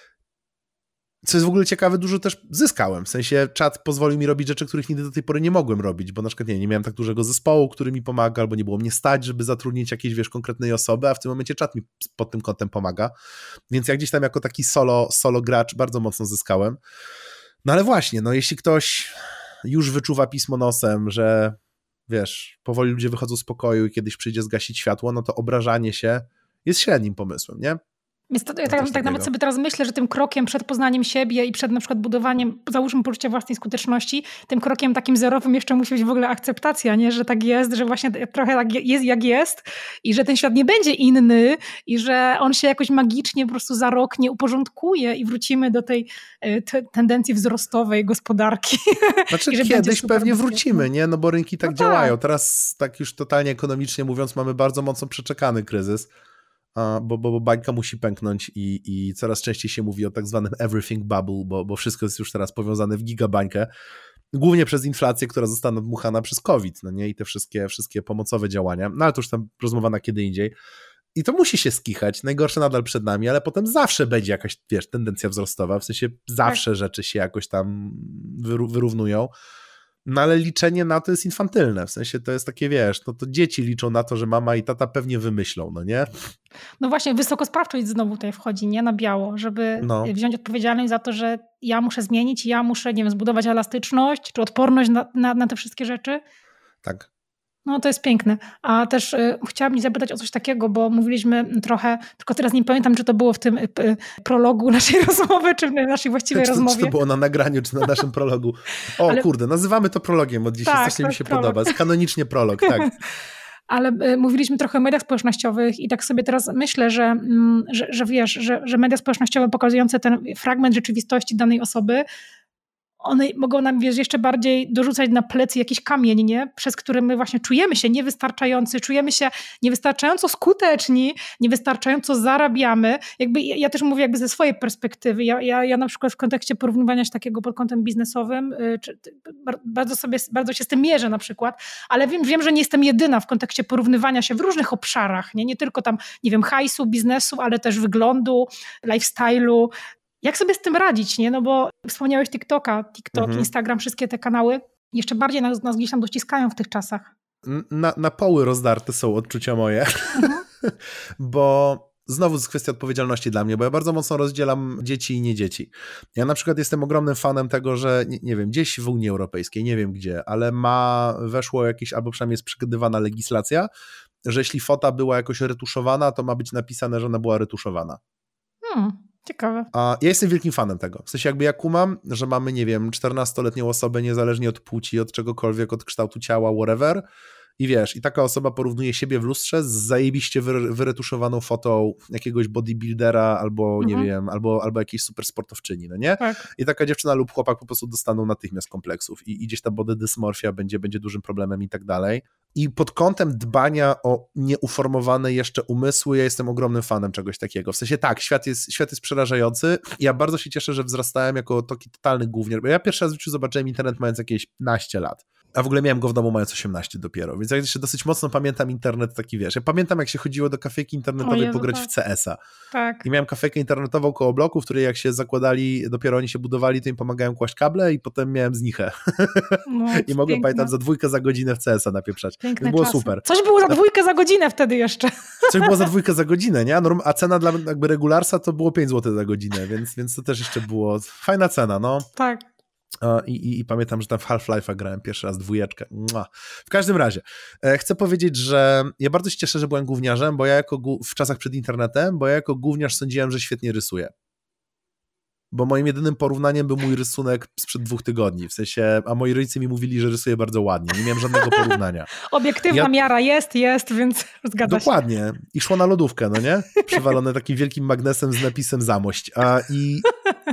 Co jest w ogóle ciekawe, dużo też zyskałem, w sensie czat pozwolił mi robić rzeczy, których nigdy do tej pory nie mogłem robić, bo na przykład nie miałem tak dużego zespołu, który mi pomaga, albo nie było mnie stać, żeby zatrudnić jakiejś, wiesz, konkretnej osoby, a w tym momencie czat mi pod tym kątem pomaga, więc ja gdzieś tam jako taki solo gracz bardzo mocno zyskałem. No ale właśnie, no jeśli ktoś już wyczuwa pismo nosem, że wiesz, powoli ludzie wychodzą z pokoju i kiedyś przyjdzie zgasić światło, no to obrażanie się jest średnim pomysłem, nie? Więc to, ja tak nawet sobie teraz myślę, że tym krokiem przed poznaniem siebie i przed na przykład budowaniem, załóżmy, poczucia własnej skuteczności, tym krokiem takim zerowym jeszcze musi być w ogóle akceptacja, nie? Że tak jest, że właśnie trochę tak jest jak jest i że ten świat nie będzie inny i że on się jakoś magicznie po prostu za rok nie uporządkuje i wrócimy do tej tendencji wzrostowej gospodarki. Znaczy kiedyś pewnie wrócimy, nie? No bo rynki tak działają. Teraz tak już totalnie ekonomicznie mówiąc mamy bardzo mocno przeczekany kryzys. Bo bańka musi pęknąć i coraz częściej się mówi o tak zwanym everything bubble, bo wszystko jest już teraz powiązane w gigabańkę, głównie przez inflację, która została nadmuchana przez COVID, no nie? I te wszystkie pomocowe działania, no ale to już tam rozmowa na kiedy indziej. I to musi się skichać, najgorsze nadal przed nami, ale potem zawsze będzie jakaś, wiesz, tendencja wzrostowa, w sensie zawsze rzeczy się jakoś tam wyrównują. No ale liczenie na to jest infantylne, w sensie to jest takie, wiesz, no to dzieci liczą na to, że mama i tata pewnie wymyślą, no nie? No właśnie, wysokosprawczość znowu tutaj wchodzi, nie? Na biało, żeby wziąć odpowiedzialność za to, że ja muszę zmienić, ja muszę, nie wiem, zbudować elastyczność czy odporność na te wszystkie rzeczy. Tak. No to jest piękne. A też chciałabym zapytać o coś takiego, bo mówiliśmy trochę, tylko teraz nie pamiętam, czy to było w tym prologu naszej rozmowy, czy w naszej właściwej rozmowie. Czy to było na nagraniu, czy na naszym prologu. Kurde, nazywamy to prologiem od dzisiaj, strasznie mi się podoba. Jest kanonicznie prolog, tak. Ale mówiliśmy trochę o mediach społecznościowych i tak sobie teraz myślę, że wiesz, że media społecznościowe pokazujące ten fragment rzeczywistości danej osoby, one mogą nam, wiesz, jeszcze bardziej dorzucać na plecy jakiś kamień, nie? Przez który my właśnie czujemy się niewystarczająco skuteczni, niewystarczająco zarabiamy. Jakby ja też mówię jakby ze swojej perspektywy. Ja na przykład w kontekście porównywania się takiego pod kątem biznesowym bardzo się z tym mierzę na przykład, ale wiem, że nie jestem jedyna w kontekście porównywania się w różnych obszarach, nie tylko tam, nie wiem, hajsu, biznesu, ale też wyglądu, lifestyle'u. Jak sobie z tym radzić, nie? No bo wspomniałeś TikTok, Instagram, wszystkie te kanały jeszcze bardziej nas gdzieś tam dociskają w tych czasach. Na poły rozdarte są odczucia moje, bo znowu jest kwestia odpowiedzialności dla mnie, bo ja bardzo mocno rozdzielam dzieci i nie dzieci. Ja na przykład jestem ogromnym fanem tego, że nie wiem, gdzieś w Unii Europejskiej, nie wiem gdzie, ale weszło jakieś, albo przynajmniej jest przygotowana legislacja, że jeśli fota była jakoś retuszowana, to ma być napisane, że ona była retuszowana. Ciekawe. A ja jestem wielkim fanem tego. W sensie jakby ja kumam, że mamy, nie wiem, 14-letnią osobę niezależnie od płci, od czegokolwiek, od kształtu ciała, whatever. I wiesz, i taka osoba porównuje siebie w lustrze z zajebiście wyretuszowaną fotą jakiegoś bodybuildera albo, nie wiem, albo jakiejś super sportowczyni, no nie? Tak. I taka dziewczyna lub chłopak po prostu dostaną natychmiast kompleksów i gdzieś ta body dysmorfia będzie dużym problemem i tak dalej. I pod kątem dbania o nieuformowane jeszcze umysły, ja jestem ogromnym fanem czegoś takiego. W sensie tak, świat jest przerażający. Ja bardzo się cieszę, że wzrastałem jako taki totalny gówniarz, bo ja pierwszy raz w życiu zobaczyłem internet mając jakieś 15 lat. A w ogóle miałem go w domu mając 18 dopiero, więc ja jeszcze dosyć mocno pamiętam internet taki, wiesz, ja pamiętam jak się chodziło do kafejki internetowej pograć w CS-a. Tak. I miałem kafejkę internetową koło bloku, w której jak się zakładali, dopiero oni się budowali, to im pomagałem kłaść kable i potem miałem znichę. No, I mogłem, pamiętam, za 2 za godzinę w CS-a napieprzać. Piękne było czasy. super. Coś było za 2 za godzinę wtedy jeszcze. Coś było za 2 za godzinę, nie? A cena dla jakby regularsa to było 5 zł za godzinę, więc to też jeszcze było fajna cena, no. Tak. I pamiętam, że tam w Half-Life'a grałem pierwszy raz 2. W każdym razie, chcę powiedzieć, że ja bardzo się cieszę, że byłem gówniarzem, bo ja w czasach przed internetem, bo ja jako gówniarz sądziłem, że świetnie rysuję. Bo moim jedynym porównaniem był mój rysunek sprzed 2 tygodni, w sensie, a moi rodzice mi mówili, że rysuję bardzo ładnie, nie miałem żadnego porównania. Obiektywna miara jest, więc zgadza się. Dokładnie. I szło na lodówkę, no nie? Przywalone takim wielkim magnesem z napisem Zamość. I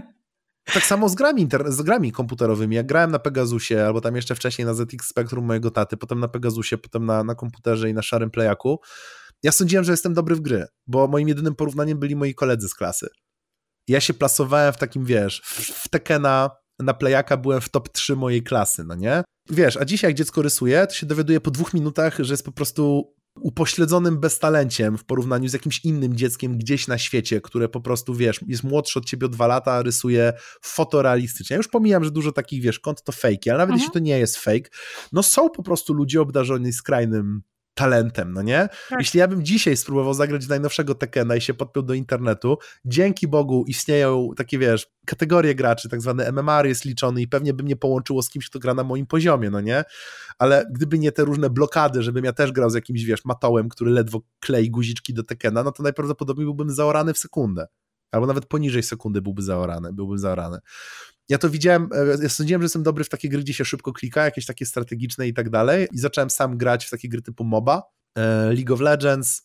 tak samo z grami komputerowymi. Jak grałem na Pegasusie, albo tam jeszcze wcześniej na ZX Spectrum mojego taty, potem na Pegasusie, potem na komputerze i na szarym playaku, ja sądziłem, że jestem dobry w gry, bo moim jedynym porównaniem byli moi koledzy z klasy. Ja się plasowałem w takim, wiesz, w Tekena na playaka byłem w top 3 mojej klasy, no nie? Wiesz, a dzisiaj jak dziecko rysuje, to się dowiaduje po 2 minutach, że jest po prostu upośledzonym beztalenciem w porównaniu z jakimś innym dzieckiem gdzieś na świecie, które po prostu, wiesz, jest młodsze od ciebie o 2 lata, a rysuje fotorealistycznie. Ja już pomijam, że dużo takich, wiesz, kont to fake, ale nawet jeśli to nie jest fake, no są po prostu ludzie obdarzeni skrajnym talentem, no nie? Tak. Jeśli ja bym dzisiaj spróbował zagrać najnowszego Tekena i się podpiął do internetu, dzięki Bogu istnieją takie, wiesz, kategorie graczy, tak zwany MMR jest liczony i pewnie by mnie połączyło z kimś, kto gra na moim poziomie, no nie? Ale gdyby nie te różne blokady, żebym ja też grał z jakimś, wiesz, matołem, który ledwo klei guziczki do Tekena, no to najprawdopodobniej byłbym zaorany w sekundę. Albo nawet poniżej sekundy byłbym zaorany. Ja to widziałem, ja sądziłem, że jestem dobry w takie gry, gdzie się szybko klika, jakieś takie strategiczne i tak dalej i zacząłem sam grać w takie gry typu MOBA, League of Legends,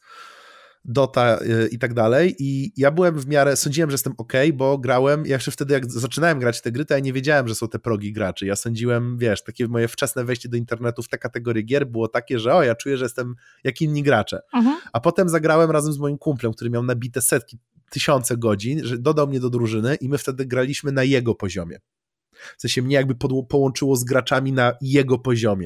Dota i tak dalej i ja byłem w miarę, sądziłem, że jestem okej, bo grałem, ja jeszcze wtedy jak zaczynałem grać w te gry, to ja nie wiedziałem, że są te progi graczy, ja sądziłem, wiesz, takie moje wczesne wejście do internetu w te kategorie gier było takie, że ja czuję, że jestem jak inni gracze, a potem zagrałem razem z moim kumplem, który miał nabite setki, 1000 godzin, że dodał mnie do drużyny i my wtedy graliśmy na jego poziomie. W sensie mnie jakby połączyło z graczami na jego poziomie.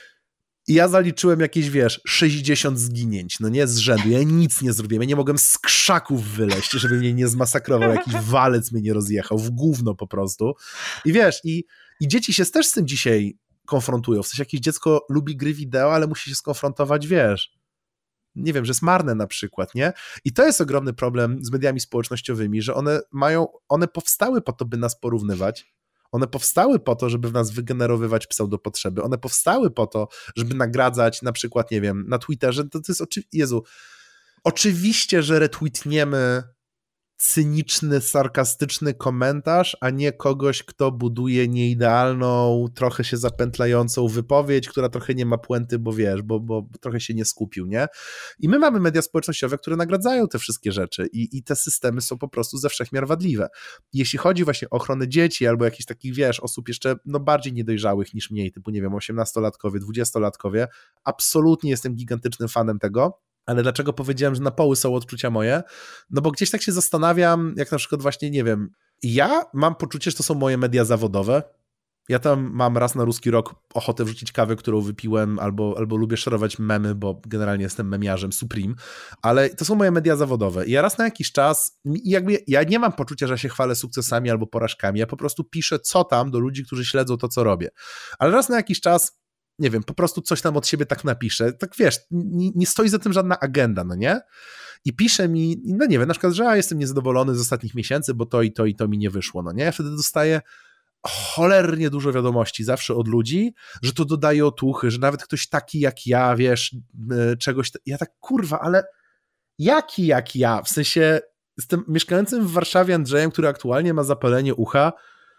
I ja zaliczyłem jakieś, wiesz, 60 zginięć, no nie, z rzędu. Ja nic nie zrobiłem, ja nie mogłem z krzaków wyleźć, żeby mnie nie zmasakrował, jakiś walec mnie nie rozjechał, w gówno po prostu. I wiesz, i dzieci się też z tym dzisiaj konfrontują. W sensie jakieś dziecko lubi gry wideo, ale musi się skonfrontować, wiesz, nie wiem, że jest marne na przykład, nie? I to jest ogromny problem z mediami społecznościowymi, że one powstały po to, by nas porównywać, one powstały po to, żeby w nas wygenerowywać pseudopotrzeby, one powstały po to, żeby nagradzać na przykład, nie wiem, na Twitterze, to jest oczywiście, że retweetniemy cyniczny, sarkastyczny komentarz, a nie kogoś, kto buduje nieidealną, trochę się zapętlającą wypowiedź, która trochę nie ma puenty, bo wiesz, bo trochę się nie skupił, nie? I my mamy media społecznościowe, które nagradzają te wszystkie rzeczy i te systemy są po prostu ze wszechmiar wadliwe. Jeśli chodzi właśnie o ochronę dzieci albo jakichś takich, wiesz, osób jeszcze bardziej niedojrzałych niż mniej, typu, nie wiem, 18-latkowie, 20-latkowie, absolutnie jestem gigantycznym fanem tego. Ale dlaczego powiedziałem, że na poły są odczucia moje? No bo gdzieś tak się zastanawiam, jak na przykład właśnie, nie wiem, ja mam poczucie, że to są moje media zawodowe. Ja tam mam raz na ruski rok ochotę wrzucić kawę, którą wypiłem, albo lubię szerować memy, bo generalnie jestem memiarzem Supreme, ale to są moje media zawodowe. I ja raz na jakiś czas, jakby ja nie mam poczucia, że się chwalę sukcesami albo porażkami, ja po prostu piszę co tam do ludzi, którzy śledzą to, co robię. Ale raz na jakiś czas nie wiem, po prostu coś tam od siebie tak napiszę, tak wiesz, nie stoi za tym żadna agenda, no nie? I pisze mi, no nie wiem, na przykład, że jestem niezadowolony z ostatnich miesięcy, bo to i to i to mi nie wyszło, no nie? Ja wtedy dostaję cholernie dużo wiadomości zawsze od ludzi, że to dodaje otuchy, że nawet ktoś taki jak ja, wiesz, czegoś, ja tak kurwa, ale jaki jak ja? W sensie jestem mieszkającym w Warszawie Andrzejem, który aktualnie ma zapalenie ucha,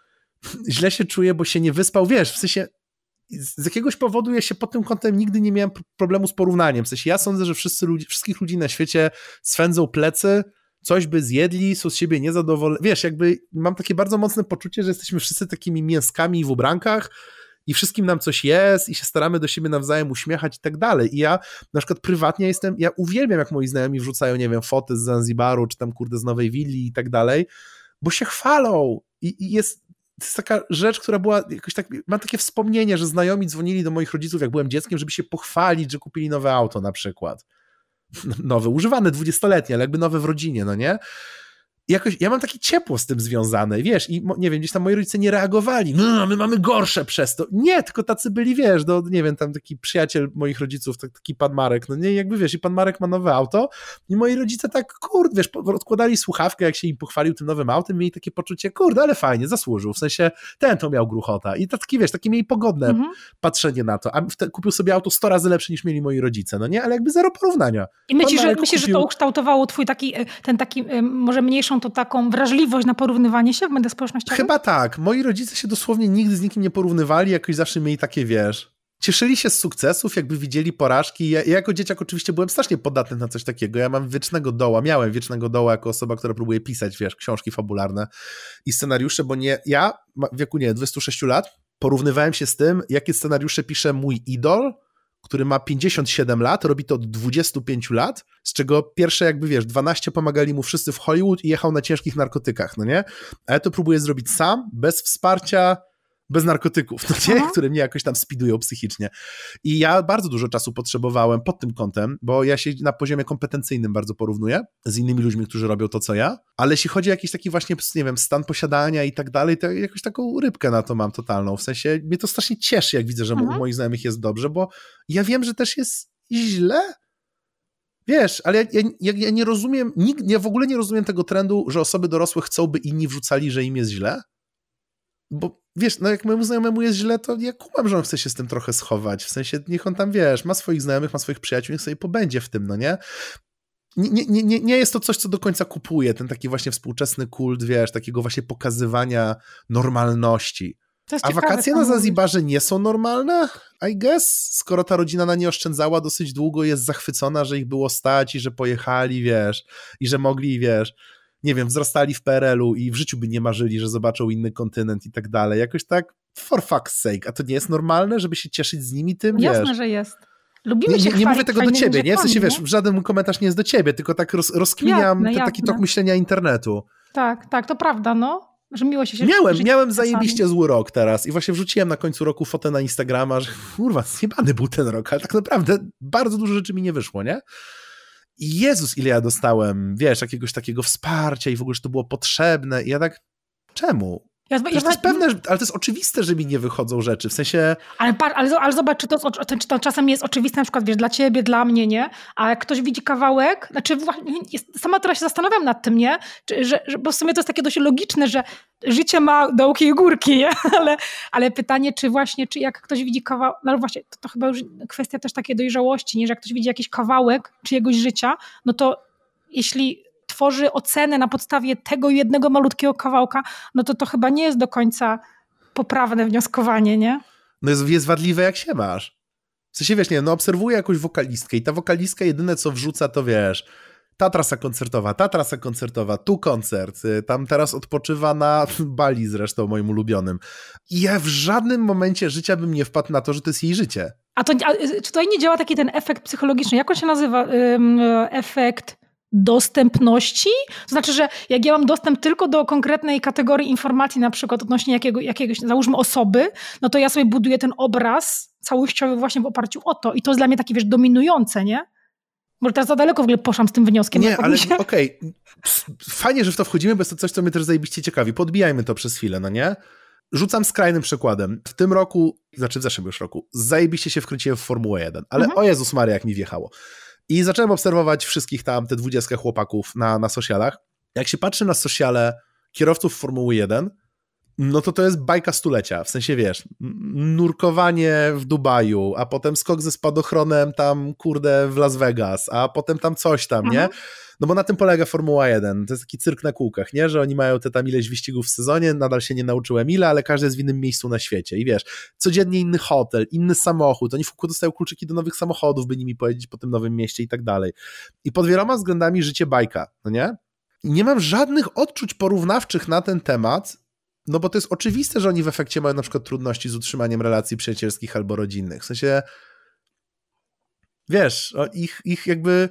źle się czuję, bo się nie wyspał, wiesz, w sensie z jakiegoś powodu ja się pod tym kątem nigdy nie miałem problemu z porównaniem. W sensie ja sądzę, że wszystkich ludzi na świecie swędzą plecy, coś by zjedli, są z siebie niezadowoleni. Wiesz, jakby mam takie bardzo mocne poczucie, że jesteśmy wszyscy takimi mięskami w ubrankach i wszystkim nam coś jest i się staramy do siebie nawzajem uśmiechać i tak dalej. I ja na przykład prywatnie ja uwielbiam, jak moi znajomi wrzucają, nie wiem, foty z Zanzibaru, czy tam kurde z Nowej Willi i tak dalej, bo się chwalą i to jest taka rzecz, która była jakoś tak, mam takie wspomnienie, że znajomi dzwonili do moich rodziców, jak byłem dzieckiem, żeby się pochwalić, że kupili nowe auto na przykład. Nowe, używane, 20-letnie, ale jakby nowe w rodzinie, no nie? I jakoś, ja mam takie ciepło z tym związane, wiesz, i nie wiem, gdzieś tam moi rodzice nie reagowali, no, my mamy gorsze przez to. Nie, tylko tacy byli, wiesz, nie wiem, tam taki przyjaciel moich rodziców, taki pan Marek, no nie, jakby wiesz, i pan Marek ma nowe auto i moi rodzice tak, kurde, wiesz, odkładali słuchawkę, jak się im pochwalił tym nowym autem, mieli takie poczucie, kurde, ale fajnie, zasłużył, w sensie ten to miał gruchota i taki, wiesz, takie mieli pogodne patrzenie na to, a kupił sobie auto 100 razy lepsze niż mieli moi rodzice, no nie, ale jakby zero porównania. I myślisz, że to ukształtowało twój ten taki, może mniejszą to taką wrażliwość na porównywanie się w mediach społecznościowych? Chyba tak. Moi rodzice się dosłownie nigdy z nikim nie porównywali, jakoś zawsze mieli takie, wiesz, cieszyli się z sukcesów, jakby widzieli porażki. Ja jako dzieciak oczywiście byłem strasznie podatny na coś takiego. Ja miałem wiecznego doła jako osoba, która próbuje pisać, wiesz, książki fabularne i scenariusze, bo ja w wieku, 26 lat porównywałem się z tym, jakie scenariusze pisze mój idol, który ma 57 lat, robi to od 25 lat, z czego pierwsze jakby, wiesz, 12 pomagali mu wszyscy w Hollywood i jechał na ciężkich narkotykach, no nie? A ja to próbuję zrobić sam, bez wsparcia, bez narkotyków, no nie? Które mnie jakoś tam speedują psychicznie. I ja bardzo dużo czasu potrzebowałem pod tym kątem, bo ja się na poziomie kompetencyjnym bardzo porównuję z innymi ludźmi, którzy robią to, co ja, ale jeśli chodzi o jakiś taki właśnie, nie wiem, stan posiadania i tak dalej, to jakoś taką rybkę na to mam totalną. W sensie mnie to strasznie cieszy, jak widzę, że u moich znajomych jest dobrze, bo ja wiem, że też jest źle. Wiesz, ale ja nie rozumiem, ja w ogóle nie rozumiem tego trendu, że osoby dorosłe chcą, by inni wrzucali, że im jest źle. Bo wiesz, no jak mojemu znajomemu jest źle, to ja kumam, że on chce się z tym trochę schować. W sensie niech on tam, wiesz, ma swoich znajomych, ma swoich przyjaciół, niech sobie pobędzie w tym, no nie? Nie jest to coś, co do końca kupuje, ten taki właśnie współczesny kult, wiesz, takiego właśnie pokazywania normalności. A wakacje na Zanzibarze nie są normalne? I guess, skoro ta rodzina na nie oszczędzała dosyć długo, jest zachwycona, że ich było stać i że pojechali, wiesz, i że mogli, wiesz, nie wiem, wzrastali w PRL-u i w życiu by nie marzyli, że zobaczą inny kontynent i tak dalej. Jakoś tak, for fuck's sake. A to nie jest normalne, żeby się cieszyć z nimi tym, wiesz? Jasne, że jest. Lubimy się nie mówię tego do ciebie, nie? W sensie, wiesz, żaden mój komentarz nie jest do ciebie, tylko tak rozkminiam taki tok myślenia internetu. Tak, to prawda, no. Że miło się Miałem zajebiście zły rok teraz i właśnie wrzuciłem na końcu roku fotę na Instagrama, że kurwa, zjebany był ten rok, ale tak naprawdę bardzo dużo rzeczy mi nie wyszło, nie? I Jezus, ile ja dostałem, wiesz, jakiegoś takiego wsparcia i w ogóle, że to było potrzebne i ja tak, czemu? To jest pewne, ale to jest oczywiste, że mi nie wychodzą rzeczy, w sensie... Ale zobacz, czy to czasem jest oczywiste, na przykład, wiesz, dla ciebie, dla mnie, nie? A jak ktoś widzi kawałek, znaczy sama teraz się zastanawiam nad tym, nie? Bo w sumie to jest takie dość logiczne, że życie ma dołki i górki, nie? Ale pytanie, czy jak ktoś widzi kawałek, no właśnie, to chyba już kwestia też takiej dojrzałości, nie? Że jak ktoś widzi jakiś kawałek czyjegoś życia, no to jeśli tworzy ocenę na podstawie tego jednego malutkiego kawałka, no to chyba nie jest do końca poprawne wnioskowanie, nie? No jest wadliwe jak się masz. W sensie, wiesz, nie, no obserwuję jakąś wokalistkę i ta wokalistka jedyne co wrzuca to, wiesz, ta trasa koncertowa, tu koncert, tam teraz odpoczywa na Bali zresztą moim ulubionym. I ja w żadnym momencie życia bym nie wpadł na to, że to jest jej życie. A czy tutaj nie działa taki ten efekt psychologiczny? Jak on się nazywa? Efekt dostępności? To znaczy, że jak ja mam dostęp tylko do konkretnej kategorii informacji, na przykład odnośnie jakiegoś, załóżmy osoby, no to ja sobie buduję ten obraz całościowy właśnie w oparciu o to. I to jest dla mnie takie, wiesz, dominujące, nie? Może teraz za daleko w ogóle poszłam z tym wnioskiem. Nie, ale okej. Fajnie, że w to wchodzimy, bo jest to coś, co mnie też zajebiście ciekawi. Podbijajmy to przez chwilę, no nie? Rzucam skrajnym przykładem. W tym roku, znaczy w zeszłym już roku, zajebiście się wkręciłem w Formułę 1, ale o Jezus Maria, jak mi wjechało. I zacząłem obserwować wszystkich tam, te 20 chłopaków na socialach. Jak się patrzy na sociale kierowców Formuły 1, no to jest bajka stulecia. W sensie, wiesz, nurkowanie w Dubaju, a potem skok ze spadochronem tam, kurde, w Las Vegas, a potem tam coś tam, nie? No bo na tym polega Formuła 1. To jest taki cyrk na kółkach, nie? Że oni mają te tam ileś wyścigów w sezonie, nadal się nie nauczyłem ile, ale każdy jest w innym miejscu na świecie. I wiesz, codziennie inny hotel, inny samochód. Oni w kółko dostają kluczyki do nowych samochodów, by nimi pojeździć po tym nowym mieście i tak dalej. I pod wieloma względami życie bajka, no nie? I nie mam żadnych odczuć porównawczych na ten temat, no bo to jest oczywiste, że oni w efekcie mają na przykład trudności z utrzymaniem relacji przyjacielskich albo rodzinnych. W sensie, wiesz, ich jakby...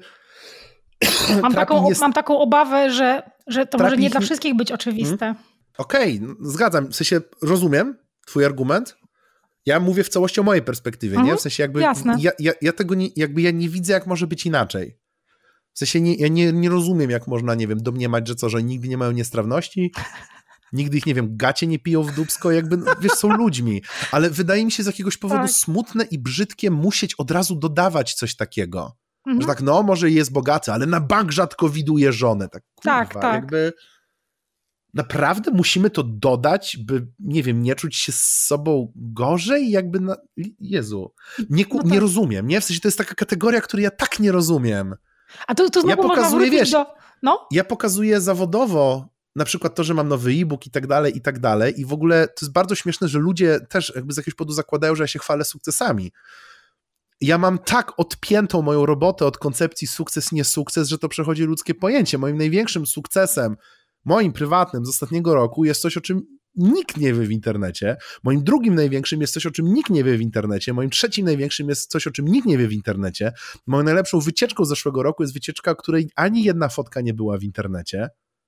Mam taką obawę, że to może nie dla wszystkich być oczywiste. Okej, zgadzam. W sensie rozumiem twój argument. Ja mówię w całości o mojej perspektywie, nie? W sensie jakby ja tego nie, jakby ja nie widzę, jak może być inaczej. W sensie ja nie rozumiem, jak można, nie wiem, domniemać, że że nigdy nie mają niestrawności, nigdy ich, nie wiem, gacie nie piją w dupsko, jakby, wiesz, są ludźmi. Ale wydaje mi się z jakiegoś powodu smutne i brzydkie musieć od razu dodawać coś takiego. Że tak, no, może jest bogaty, ale na bank rzadko widuje żonę. Tak, kurwa, tak. Jakby naprawdę musimy to dodać, by, nie wiem, nie czuć się z sobą gorzej? Jakby, Jezu. Nie rozumiem, nie? W sensie to jest taka kategoria, której ja tak nie rozumiem. A tu znowu ja pokazuję, wiesz, No? Ja pokazuję zawodowo na przykład to, że mam nowy e-book i tak dalej i w ogóle to jest bardzo śmieszne, że ludzie też jakby z jakiegoś powodu zakładają, że ja się chwalę sukcesami. Ja mam tak odpiętą moją robotę od koncepcji sukces, nie sukces, że to przechodzi ludzkie pojęcie. Moim największym sukcesem, moim prywatnym z ostatniego roku jest coś, o czym nikt nie wie w internecie. Moim drugim największym jest coś, o czym nikt nie wie w internecie. Moim trzecim największym jest coś, o czym nikt nie wie w internecie. Moją najlepszą wycieczką z zeszłego roku jest wycieczka, o której ani jedna fotka nie była w internecie.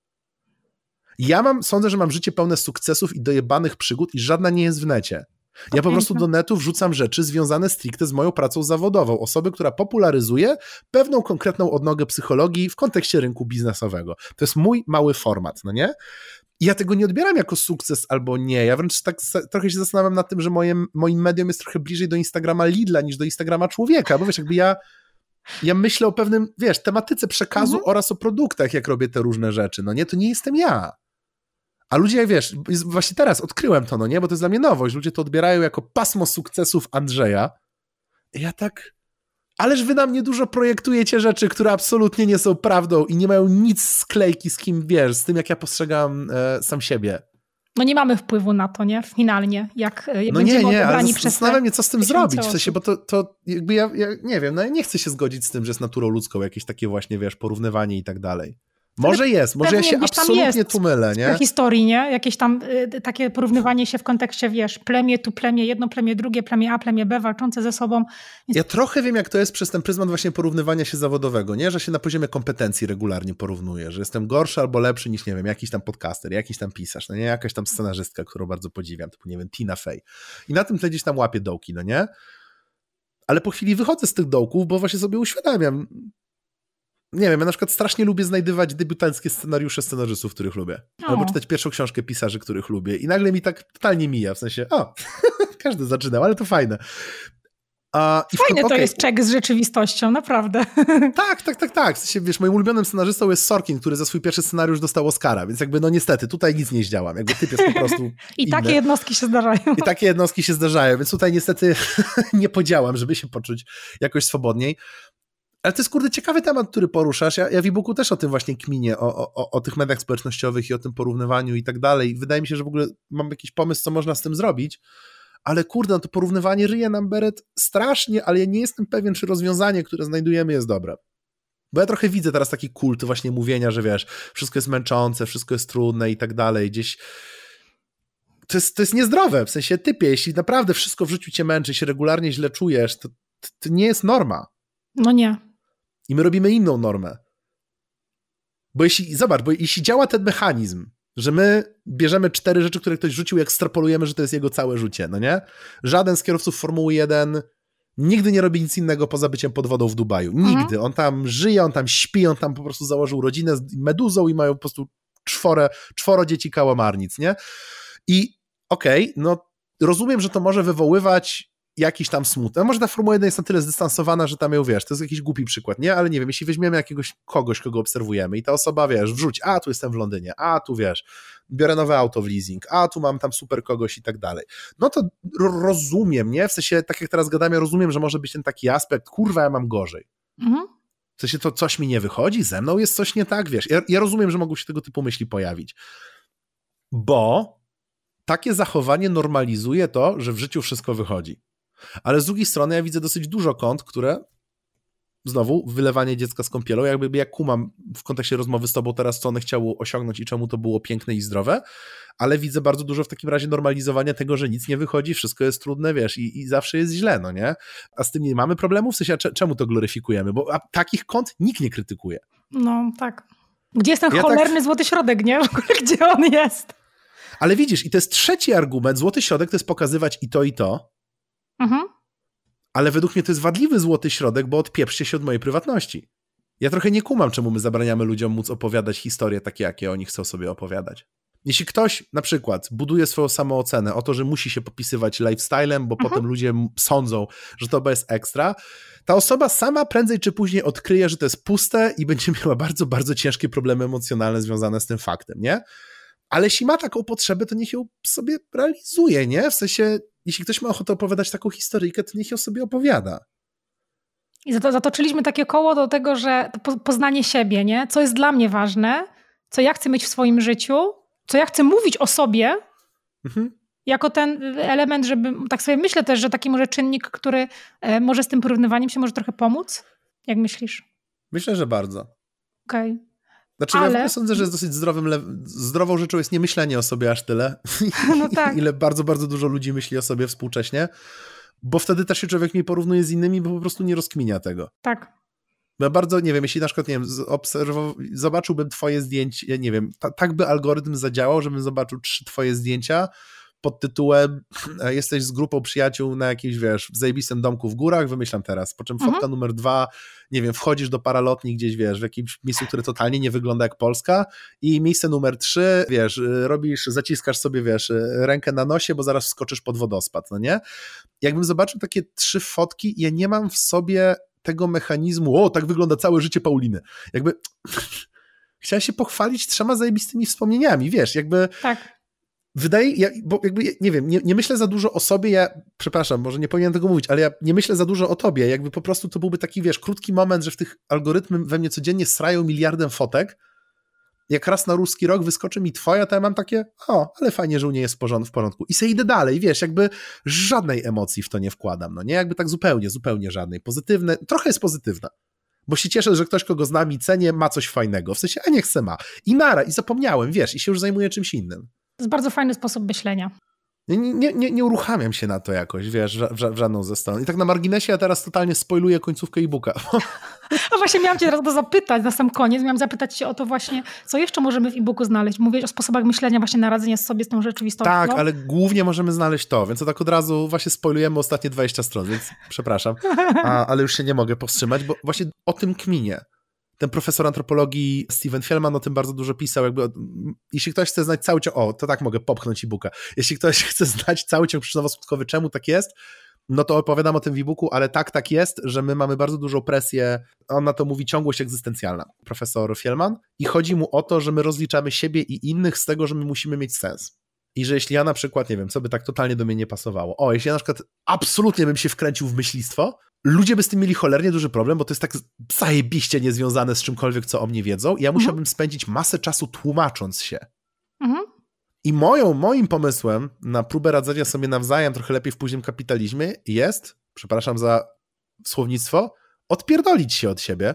Sądzę, że mam życie pełne sukcesów i dojebanych przygód i żadna nie jest w necie. Ja po prostu do netu wrzucam rzeczy związane stricte z moją pracą zawodową. Osoby, która popularyzuje pewną konkretną odnogę psychologii w kontekście rynku biznesowego. To jest mój mały format, no nie? I ja tego nie odbieram jako sukces albo nie. Ja wręcz tak trochę się zastanawiam nad tym, że moim medium jest trochę bliżej do Instagrama Lidla niż do Instagrama człowieka, bo wiesz, jakby ja myślę o pewnym, wiesz, tematyce przekazu oraz o produktach, jak robię te różne rzeczy, no nie? To nie jestem ja. A ludzie, wiesz, właśnie teraz odkryłem to, no nie? Bo to jest dla mnie nowość. Ludzie to odbierają jako pasmo sukcesów Andrzeja. I ja tak... Ależ wy na mnie dużo projektujecie rzeczy, które absolutnie nie są prawdą i nie mają nic sklejki z kim, wiesz, z tym, jak ja postrzegam sam siebie. No nie mamy wpływu na to, nie? Finalnie, jak no będziemy nie, odebrani ale przez zastanawiam mnie, co z tym zrobić, osób. w sensie, bo to jakby ja nie wiem, no ja nie chcę się zgodzić z tym, że jest naturą ludzką jakieś takie właśnie, wiesz, porównywanie i tak dalej. Może jest, może ja się absolutnie tu mylę, nie? W historii, nie? Jakieś tam takie porównywanie się w kontekście, wiesz, plemię, tu plemię, jedno plemię, drugie plemię A, plemię B, walczące ze sobą. Ja trochę wiem, jak to jest przez ten pryzmat właśnie porównywania się zawodowego, nie? Że się na poziomie kompetencji regularnie porównuje, że jestem gorszy albo lepszy niż, nie wiem, jakiś tam podcaster, jakiś tam pisarz, no nie? Jakaś tam scenarzystka, którą bardzo podziwiam, typu, nie wiem, Tina Fey. I na tym tle gdzieś tam łapię dołki, no nie? Ale po chwili wychodzę z tych dołków, bo właśnie sobie uświadamiam, nie wiem, ja na przykład strasznie lubię znajdywać debiutanckie scenariusze scenarzystów, których lubię. Albo czytać pierwszą książkę pisarzy, których lubię. I nagle mi tak totalnie mija, w sensie, każdy zaczynał, ale to fajne. Fajne to jest czek z rzeczywistością, naprawdę. Tak. W sensie, wiesz, moim ulubionym scenarzystą jest Sorkin, który za swój pierwszy scenariusz dostał Oscara, więc jakby, no niestety, tutaj nic nie zdziałam. Jakby typ jest po prostu I takie jednostki się zdarzają. Więc tutaj niestety nie podziałam, żeby się poczuć jakoś swobodniej. Ale to jest, kurde, ciekawy temat, który poruszasz. Ja w e-booku też o tym właśnie kminię, o tych mediach społecznościowych i o tym porównywaniu i tak dalej. Wydaje mi się, że w ogóle mam jakiś pomysł, co można z tym zrobić, ale kurde, no to porównywanie ryje nam beret strasznie, ale ja nie jestem pewien, czy rozwiązanie, które znajdujemy, jest dobre. Bo ja trochę widzę teraz taki kult właśnie mówienia, że wiesz, wszystko jest męczące, wszystko jest trudne i tak dalej. Gdzieś to jest niezdrowe, w sensie typie, jeśli naprawdę wszystko w życiu cię męczy, się regularnie źle czujesz, to nie jest norma. No nie. I my robimy inną normę. Bo jeśli działa ten mechanizm, że my bierzemy 4 rzeczy, które ktoś rzucił i ekstrapolujemy, że to jest jego całe życie, no nie? Żaden z kierowców Formuły 1 nigdy nie robi nic innego poza byciem pod wodą w Dubaju. Nigdy. On tam żyje, on tam śpi, on tam po prostu założył rodzinę z meduzą i mają po prostu czworo dzieci kałamarnic, nie? I okej, no rozumiem, że to może wywoływać jakiś tam smutek. Może ta Formuła 1 jest na tyle zdystansowana, że tam ją, wiesz, to jest jakiś głupi przykład, nie? Ale nie wiem, jeśli weźmiemy kogoś, kogo obserwujemy i ta osoba, wiesz, wrzuci, tu jestem w Londynie, tu, wiesz, biorę nowe auto w leasing, tu mam tam super kogoś i tak dalej. No to rozumiem, nie? W sensie, tak jak teraz gadamy, ja rozumiem, że może być ten taki aspekt, kurwa, ja mam gorzej. W sensie, to coś mi nie wychodzi, ze mną jest coś nie tak, wiesz. Ja rozumiem, że mogą się tego typu myśli pojawić. Bo takie zachowanie normalizuje to, że w życiu wszystko wychodzi. Ale z drugiej strony ja widzę dosyć dużo kont, które znowu wylewanie dziecka z kąpielą, jakby ja kumam w kontekście rozmowy z tobą teraz, co one chciało osiągnąć i czemu to było piękne i zdrowe, ale widzę bardzo dużo w takim razie normalizowania tego, że nic nie wychodzi, wszystko jest trudne, wiesz, i zawsze jest źle, no nie? A z tym nie mamy problemu? W sensie, czemu to gloryfikujemy? Bo takich kont nikt nie krytykuje. No tak. Gdzie jest ten cholerny złoty środek, nie? Gdzie on jest? Ale widzisz, i to jest trzeci argument, złoty środek to jest pokazywać i to, ale według mnie to jest wadliwy złoty środek, bo odpieprzcie się od mojej prywatności. Ja trochę nie kumam, czemu my zabraniamy ludziom móc opowiadać historie takie, jakie oni chcą sobie opowiadać. Jeśli ktoś na przykład buduje swoją samoocenę o to, że musi się popisywać lifestylem, bo potem ludzie sądzą, że to jest ekstra, ta osoba sama prędzej czy później odkryje, że to jest puste i będzie miała bardzo, bardzo ciężkie problemy emocjonalne związane z tym faktem, nie? Ale jeśli ma taką potrzebę, to niech ją sobie realizuje, nie? W sensie, jeśli ktoś ma ochotę opowiadać taką historyjkę, to niech ją sobie opowiada. I zatoczyliśmy takie koło do tego, że poznanie siebie, nie? Co jest dla mnie ważne, co ja chcę mieć w swoim życiu, co ja chcę mówić o sobie, jako ten element, żeby, tak sobie myślę też, że taki może czynnik, który może z tym porównywaniem się może trochę pomóc. Jak myślisz? Myślę, że bardzo. Okej. Znaczy, ja sądzę, że jest dosyć zdrową rzeczą jest nie myślenie o sobie aż tyle. No tak. Ile bardzo, bardzo dużo ludzi myśli o sobie współcześnie, bo wtedy też się człowiek nie porównuje z innymi, bo po prostu nie rozkminia tego. Tak. Bo ja bardzo, nie wiem, jeśli na przykład, nie wiem, zobaczyłbym twoje zdjęcie, nie wiem, tak by algorytm zadziałał, żebym zobaczył 3 twoje zdjęcia pod tytułem jesteś z grupą przyjaciół na jakimś, wiesz, w zajebistym domku w górach, wymyślam teraz, po czym fotka numer 2, nie wiem, wchodzisz do paralotni gdzieś, wiesz, w jakimś miejscu, które totalnie nie wygląda jak Polska i miejsce numer 3, wiesz, zaciskasz sobie, wiesz, rękę na nosie, bo zaraz wskoczysz pod wodospad, no nie? Jakbym zobaczył takie 3 fotki, ja nie mam w sobie tego mechanizmu, tak wygląda całe życie Pauliny. Jakby chciała się pochwalić 3 zajebistymi wspomnieniami, wiesz, jakby tak. bo jakby, nie wiem, nie myślę za dużo o sobie, przepraszam, może nie powinienem tego mówić, ale ja nie myślę za dużo o tobie, jakby po prostu to byłby taki, wiesz, krótki moment, że w tych algorytmy we mnie codziennie srają miliardem fotek, jak raz na ruski rok wyskoczy mi twoja, to ja mam takie, ale fajnie, że u niej jest w porządku. I se idę dalej, wiesz, jakby żadnej emocji w to nie wkładam, no nie? Jakby tak zupełnie żadnej. Pozytywne, trochę jest pozytywna, bo się cieszę, że ktoś, kogo znam i cenię, ma coś fajnego. W sensie, niech se ma. I zapomniałem, wiesz, i się już zajmuję czymś innym. To jest bardzo fajny sposób myślenia. Nie uruchamiam się na to jakoś, wiesz, w żadną ze stron. I tak na marginesie ja teraz totalnie spoiluję końcówkę e-booka. A właśnie miałam cię teraz to zapytać na sam koniec. Miałam zapytać cię o to właśnie, co jeszcze możemy w e-booku znaleźć. Mówię o sposobach myślenia, właśnie na radzenie sobie z tą rzeczywistością. Tak, ale głównie możemy znaleźć to, więc to tak od razu właśnie spoilujemy ostatnie 20 stron, więc przepraszam. Ale już się nie mogę powstrzymać, bo właśnie o tym kminie. Ten profesor antropologii Steven Fielman o tym bardzo dużo pisał, jakby jeśli ktoś chce znać cały ciąg, to tak mogę popchnąć e-booka, jeśli ktoś chce znać cały ciąg przyczynowo-skutkowy, czemu tak jest, no to opowiadam o tym w e-booku, ale tak jest, że my mamy bardzo dużą presję, on na to mówi ciągłość egzystencjalna, profesor Fielman, i chodzi mu o to, że my rozliczamy siebie i innych z tego, że my musimy mieć sens. I że jeśli ja na przykład, nie wiem, co by tak totalnie do mnie nie pasowało, jeśli ja na przykład absolutnie bym się wkręcił w myślistwo, ludzie by z tym mieli cholernie duży problem, bo to jest tak zajebiście niezwiązane z czymkolwiek, co o mnie wiedzą. I ja musiałbym spędzić masę czasu tłumacząc się. I moim pomysłem na próbę radzenia sobie nawzajem trochę lepiej w późnym kapitalizmie jest, przepraszam za słownictwo, odpierdolić się od siebie.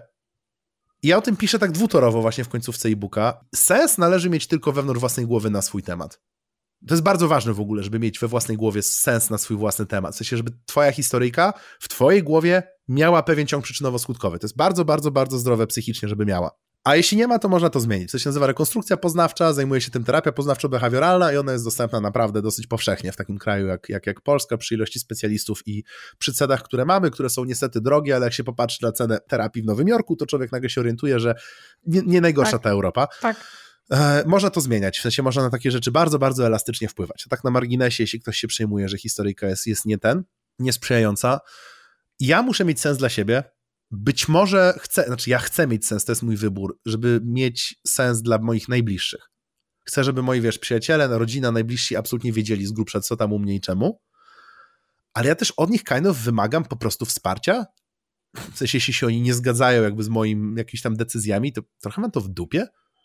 I ja o tym piszę tak dwutorowo właśnie w końcówce e-booka. Sens należy mieć tylko wewnątrz własnej głowy na swój temat. To jest bardzo ważne w ogóle, żeby mieć we własnej głowie sens na swój własny temat. W sensie, żeby twoja historyjka w twojej głowie miała pewien ciąg przyczynowo-skutkowy. To jest bardzo, bardzo, bardzo zdrowe psychicznie, żeby miała. A jeśli nie ma, to można to zmienić. To się nazywa rekonstrukcja poznawcza, zajmuje się tym terapia poznawczo-behawioralna i ona jest dostępna naprawdę dosyć powszechnie w takim kraju jak Polska, przy ilości specjalistów i przy cenach, które mamy, które są niestety drogie, ale jak się popatrzy na cenę terapii w Nowym Jorku, to człowiek nagle się orientuje, że nie najgorsza ta Europa. Tak. Można to zmieniać, w sensie można na takie rzeczy bardzo, bardzo elastycznie wpływać. A tak na marginesie, jeśli ktoś się przejmuje, że historyjka jest niesprzyjająca, ja muszę mieć sens dla siebie. Być może ja chcę mieć sens, to jest mój wybór, żeby mieć sens dla moich najbliższych. Chcę, żeby moi, przyjaciele, rodzina, najbliżsi absolutnie wiedzieli z grubsza, co tam u mnie i czemu, ale ja też od nich wymagam po prostu wsparcia. W sensie, jeśli się oni nie zgadzają jakby z moimi jakimiś tam decyzjami, to trochę mam to w dupie.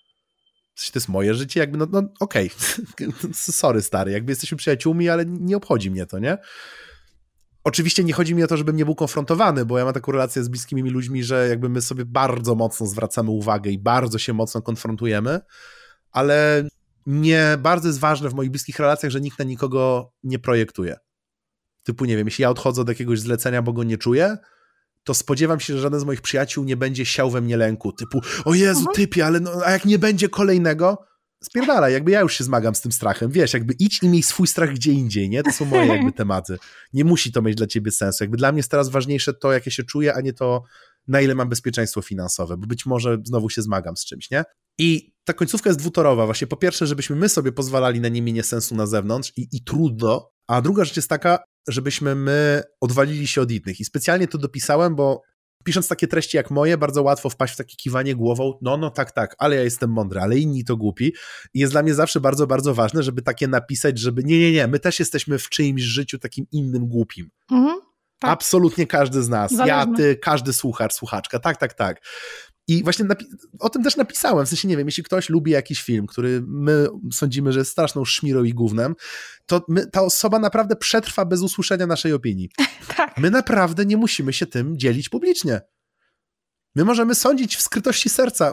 W sensie, to jest moje życie, jakby okej. Sorry stary, jakby jesteśmy przyjaciółmi, ale nie obchodzi mnie to, nie? Oczywiście nie chodzi mi o to, żebym nie był konfrontowany, bo ja mam taką relację z bliskimi mi ludźmi, że jakby my sobie bardzo mocno zwracamy uwagę i bardzo się mocno konfrontujemy, ale nie bardzo jest ważne w moich bliskich relacjach, że nikt na nikogo nie projektuje. Typu, nie wiem, jeśli ja odchodzę od jakiegoś zlecenia, bo go nie czuję, to spodziewam się, że żaden z moich przyjaciół nie będzie siał we mnie lęku, typu, o Jezu, typie, ale a jak nie będzie kolejnego, spierdalaj, jakby ja już się zmagam z tym strachem, jakby idź i miej swój strach gdzie indziej, nie? To są moje jakby tematy. Nie musi to mieć dla ciebie sensu. Jakby dla mnie jest teraz ważniejsze to, jak ja się czuję, a nie to, na ile mam bezpieczeństwo finansowe, bo być może znowu się zmagam z czymś, nie? I ta końcówka jest dwutorowa. Właśnie po pierwsze, żebyśmy my sobie pozwalali na nie mienie sensu na zewnątrz i trudno, a druga rzecz jest taka, żebyśmy my odwalili się od innych. I specjalnie to dopisałem, bo pisząc takie treści jak moje, bardzo łatwo wpaść w takie kiwanie głową, tak, ale ja jestem mądry, ale inni to głupi. I jest dla mnie zawsze bardzo, bardzo ważne, żeby takie napisać, żeby nie, my też jesteśmy w czyimś życiu takim innym głupim. Tak. Absolutnie każdy z nas. Ja, ty, każdy słuchacz, słuchaczka. Tak. I właśnie o tym też napisałem, w sensie nie wiem, jeśli ktoś lubi jakiś film, który my sądzimy, że jest straszną szmirą i gównem, to ta osoba naprawdę przetrwa bez usłyszenia naszej opinii. Tak. My naprawdę nie musimy się tym dzielić publicznie. My możemy sądzić w skrytości serca,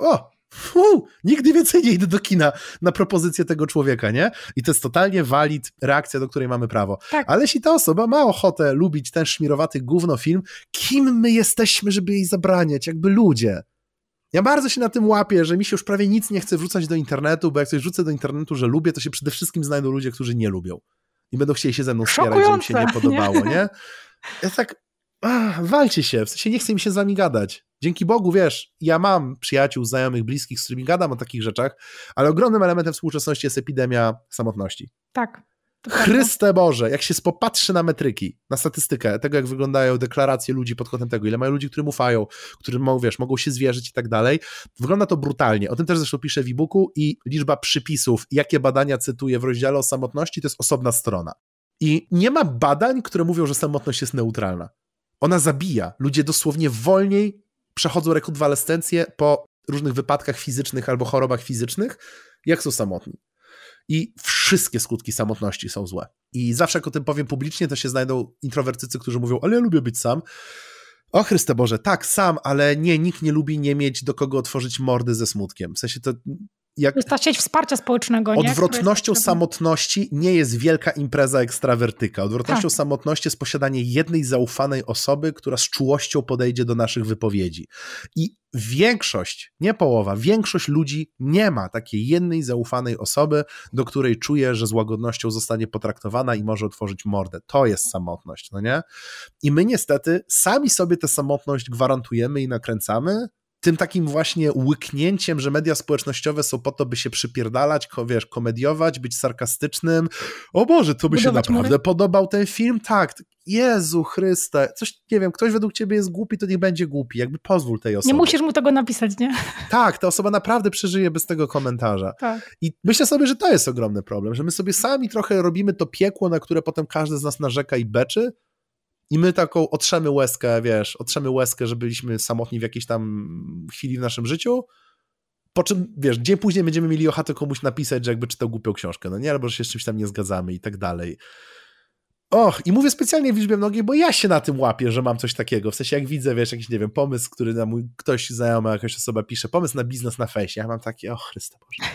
nigdy więcej nie idę do kina na propozycję tego człowieka, nie? I to jest totalnie valid reakcja, do której mamy prawo. Tak. Ale jeśli ta osoba ma ochotę lubić ten szmirowaty gówno film, kim my jesteśmy, żeby jej zabraniać? Jakby ludzie. Ja bardzo się na tym łapię, że mi się już prawie nic nie chce wrzucać do internetu, bo jak coś rzucę do internetu, że lubię, to się przede wszystkim znajdą ludzie, którzy nie lubią. I będą chcieli się ze mną wspierać, że im się nie podobało, nie? Ja tak, walcie się, w sensie nie chce mi się z wami gadać. Dzięki Bogu, ja mam przyjaciół, znajomych, bliskich, z którymi gadam o takich rzeczach, ale ogromnym elementem współczesności jest epidemia samotności. Tak. Chryste Boże, jak się popatrzy na metryki, na statystykę tego, jak wyglądają deklaracje ludzi pod kątem tego, ile mają ludzi, którym ufają, którym mogą się zwierzyć i tak dalej, wygląda to brutalnie. O tym też zresztą piszę w e-booku i liczba przypisów, jakie badania cytuję w rozdziale o samotności, to jest osobna strona. I nie ma badań, które mówią, że samotność jest neutralna. Ona zabija. Ludzie dosłownie wolniej przechodzą rekonwalescencję po różnych wypadkach fizycznych albo chorobach fizycznych, jak są samotni. I wszystkie skutki samotności są złe. I zawsze jak o tym powiem publicznie, to się znajdą introwertycy, którzy mówią, ale ja lubię być sam. O Chryste Boże, tak, sam, ale nikt nie lubi nie mieć do kogo otworzyć mordy ze smutkiem. W sensie to... Jest ta sieć wsparcia społecznego. Odwrotnością samotności nie jest wielka impreza ekstrawertyka. Odwrotnością samotności jest posiadanie jednej zaufanej osoby, która z czułością podejdzie do naszych wypowiedzi. I większość, nie połowa, większość ludzi nie ma takiej jednej zaufanej osoby, do której czuje, że z łagodnością zostanie potraktowana i może otworzyć mordę. To jest samotność, no nie? I my niestety sami sobie tę samotność gwarantujemy i nakręcamy, tym takim właśnie łyknięciem, że media społecznościowe są po to, by się przypierdalać, komediować, być sarkastycznym. O Boże, to by się naprawdę podobał ten film? Tak. Jezu Chryste. Coś, nie wiem, ktoś według ciebie jest głupi, to niech będzie głupi. Jakby pozwól tej osobie. Nie musisz mu tego napisać, nie? Tak, ta osoba naprawdę przeżyje bez tego komentarza. Tak. I myślę sobie, że to jest ogromny problem, że my sobie sami trochę robimy to piekło, na które potem każdy z nas narzeka i beczy. I my taką otrzemy łezkę, że byliśmy samotni w jakiejś tam chwili w naszym życiu, po czym, dzień później będziemy mieli ochotę komuś napisać, że jakby czytał głupią książkę, no nie, albo że się z czymś tam nie zgadzamy i tak dalej. I mówię specjalnie w liczbie mnogiej, bo ja się na tym łapię, że mam coś takiego. W sensie jak widzę, jakiś, nie wiem, pomysł, który na ktoś znajomy, jakaś osoba pisze, pomysł na biznes na fejsie. Ja mam takie, Chryste Boże.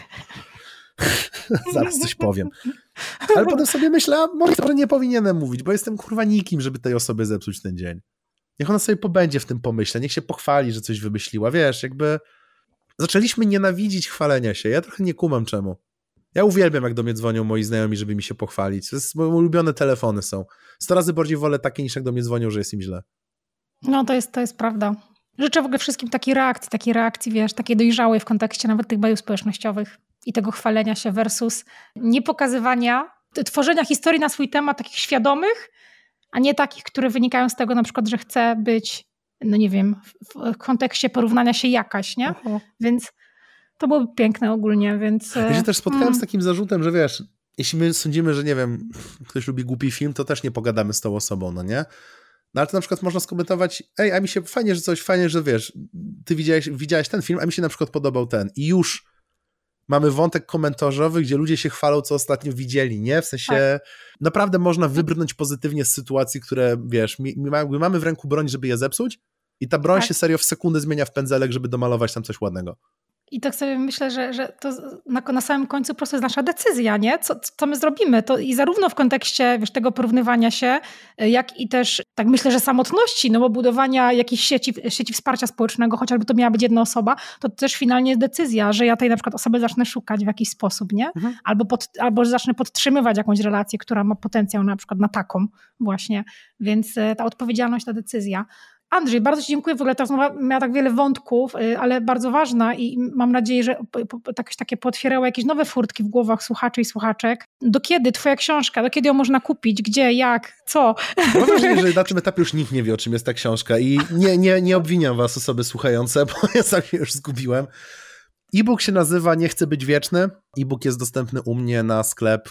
Zaraz coś powiem. Ale potem sobie myślę, może nie powinienem mówić, bo jestem kurwa nikim, żeby tej osobie zepsuć ten dzień. Niech ona sobie pobędzie w tym pomyśle, niech się pochwali, że coś wymyśliła. Jakby zaczęliśmy nienawidzić chwalenia się. Ja trochę nie kumam czemu. Ja uwielbiam, jak do mnie dzwonią moi znajomi, żeby mi się pochwalić. To jest moje ulubione telefony są. 100 razy bardziej wolę takie, niż jak do mnie dzwonią, że jest im źle. No to jest prawda. Życzę w ogóle wszystkim takiej reakcji, takiej dojrzałej w kontekście nawet tych mediów społecznościowych i tego chwalenia się versus niepokazywania, tworzenia historii na swój temat takich świadomych, a nie takich, które wynikają z tego na przykład, że chcę być, no nie wiem, w kontekście porównania się jakaś, nie? Więc to byłoby piękne ogólnie, więc... Ja się też spotkałem z takim zarzutem, że jeśli my sądzimy, że nie wiem, ktoś lubi głupi film, to też nie pogadamy z tą osobą, no nie? No ale to na przykład można skomentować, a mi się fajnie, że ty widziałeś ten film, a mi się na przykład podobał ten i już mamy wątek komentarzowy, gdzie ludzie się chwalą, co ostatnio widzieli, nie? W sensie naprawdę można wybrnąć pozytywnie z sytuacji, które, mamy w ręku broń, żeby je zepsuć i ta broń się serio w sekundę zmienia w pędzelek, żeby domalować tam coś ładnego. I tak sobie myślę, że to na samym końcu po prostu jest nasza decyzja, nie? Co my zrobimy? To i zarówno w kontekście, tego porównywania się, jak i też, tak myślę, że samotności, no bo budowania jakiejś sieci wsparcia społecznego, chociażby to miała być jedna osoba, to też finalnie jest decyzja, że ja tej na przykład osoby zacznę szukać w jakiś sposób, nie? Albo że zacznę podtrzymywać jakąś relację, która ma potencjał na przykład na taką właśnie. Więc ta odpowiedzialność, ta decyzja. Andrzej, bardzo Ci dziękuję. W ogóle ta rozmowa miała tak wiele wątków, ale bardzo ważna i mam nadzieję, że takie pootwierały jakieś nowe furtki w głowach słuchaczy i słuchaczek. Do kiedy Twoja książka? Do kiedy ją można kupić? Gdzie? Jak? Co? Mam wrażenie, że na tym etapie już nikt nie wie, o czym jest ta książka i nie obwiniam was, osoby słuchające, bo ja sam się już zgubiłem. E-book się nazywa Nie chcę być wieczny. E-book jest dostępny u mnie na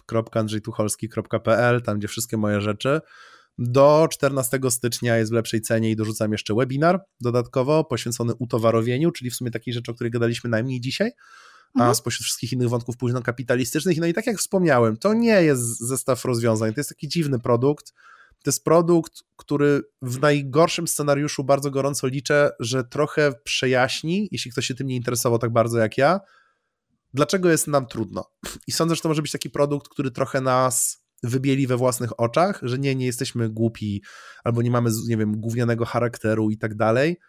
sklep.andrzejtucholski.pl, tam gdzie wszystkie moje rzeczy. Do 14 stycznia jest w lepszej cenie i dorzucam jeszcze webinar dodatkowo poświęcony utowarowieniu, czyli w sumie takiej rzeczy, o której gadaliśmy najmniej dzisiaj, a spośród wszystkich innych wątków późnokapitalistycznych. No i tak jak wspomniałem, to nie jest zestaw rozwiązań, to jest taki dziwny produkt. To jest produkt, który w najgorszym scenariuszu bardzo gorąco liczę, że trochę przejaśni, jeśli ktoś się tym nie interesował tak bardzo jak ja, dlaczego jest nam trudno. I sądzę, że to może być taki produkt, który trochę nas wybieli we własnych oczach, że nie jesteśmy głupi, albo nie mamy, nie wiem, gównianego charakteru i tak dalej.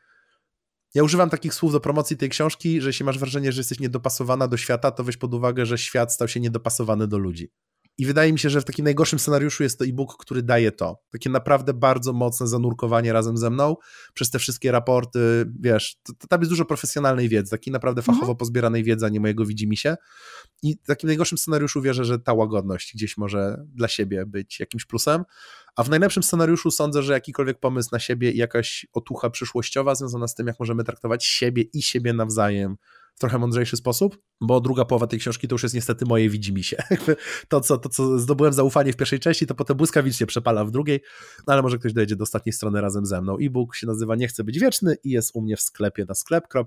Ja używam takich słów do promocji tej książki, że jeśli masz wrażenie, że jesteś niedopasowana do świata, to weź pod uwagę, że świat stał się niedopasowany do ludzi. I wydaje mi się, że w takim najgorszym scenariuszu jest to e-book, który daje to. Takie naprawdę bardzo mocne zanurkowanie razem ze mną przez te wszystkie raporty, tam jest dużo profesjonalnej wiedzy, takiej naprawdę fachowo pozbieranej wiedzy, a nie mojego widzimisię. I w takim najgorszym scenariuszu wierzę, że ta łagodność gdzieś może dla siebie być jakimś plusem, a w najlepszym scenariuszu sądzę, że jakikolwiek pomysł na siebie i jakaś otucha przyszłościowa związana z tym, jak możemy traktować siebie i siebie nawzajem w trochę mądrzejszy sposób, bo druga połowa tej książki to już jest niestety moje widzimisię. To, co zdobyłem zaufanie w pierwszej części, to potem błyskawicznie przepala w drugiej, no ale może ktoś dojdzie do ostatniej strony razem ze mną. E-book się nazywa Nie chcę być wieczny i jest u mnie w sklepie na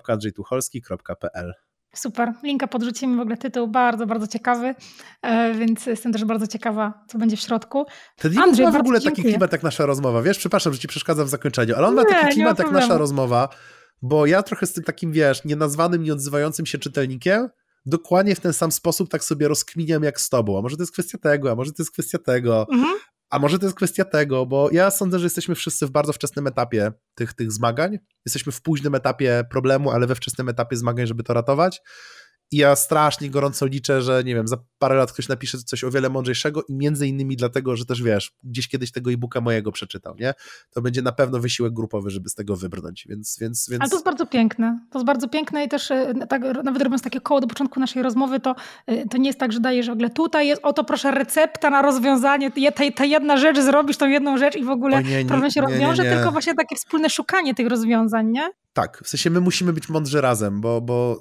sklep.andrzejtucholski.pl. Super, linka podrzucimy, w ogóle tytuł bardzo, bardzo ciekawy, więc jestem też bardzo ciekawa, co będzie w środku. Ten Andrzej ma w ogóle taki klimat jak nasza rozmowa, przepraszam, że ci przeszkadzam w zakończeniu, ale on ma taki klimat jak nasza rozmowa, bo ja trochę z tym takim, nienazwanym, nieodzywającym się czytelnikiem dokładnie w ten sam sposób tak sobie rozkminiam jak z tobą, a może to jest kwestia tego, a może to jest kwestia tego, a może to jest kwestia tego, bo ja sądzę, że jesteśmy wszyscy w bardzo wczesnym etapie tych zmagań, jesteśmy w późnym etapie problemu, ale we wczesnym etapie zmagań, żeby to ratować. I ja strasznie gorąco liczę, że nie wiem, za parę lat ktoś napisze coś o wiele mądrzejszego i między innymi dlatego, że też gdzieś kiedyś tego e-booka mojego przeczytał, nie? To będzie na pewno wysiłek grupowy, żeby z tego wybrnąć, więc... Ale to jest bardzo piękne. To jest bardzo piękne i też tak, nawet robiąc takie koło do początku naszej rozmowy, to nie jest tak, że dajesz w ogóle tutaj jest, oto proszę recepta na rozwiązanie, ta jedna rzecz, zrobisz tą jedną rzecz i w ogóle problem się rozwiąże, tylko właśnie takie wspólne szukanie tych rozwiązań, nie? Tak, w sensie my musimy być mądrzy razem, bo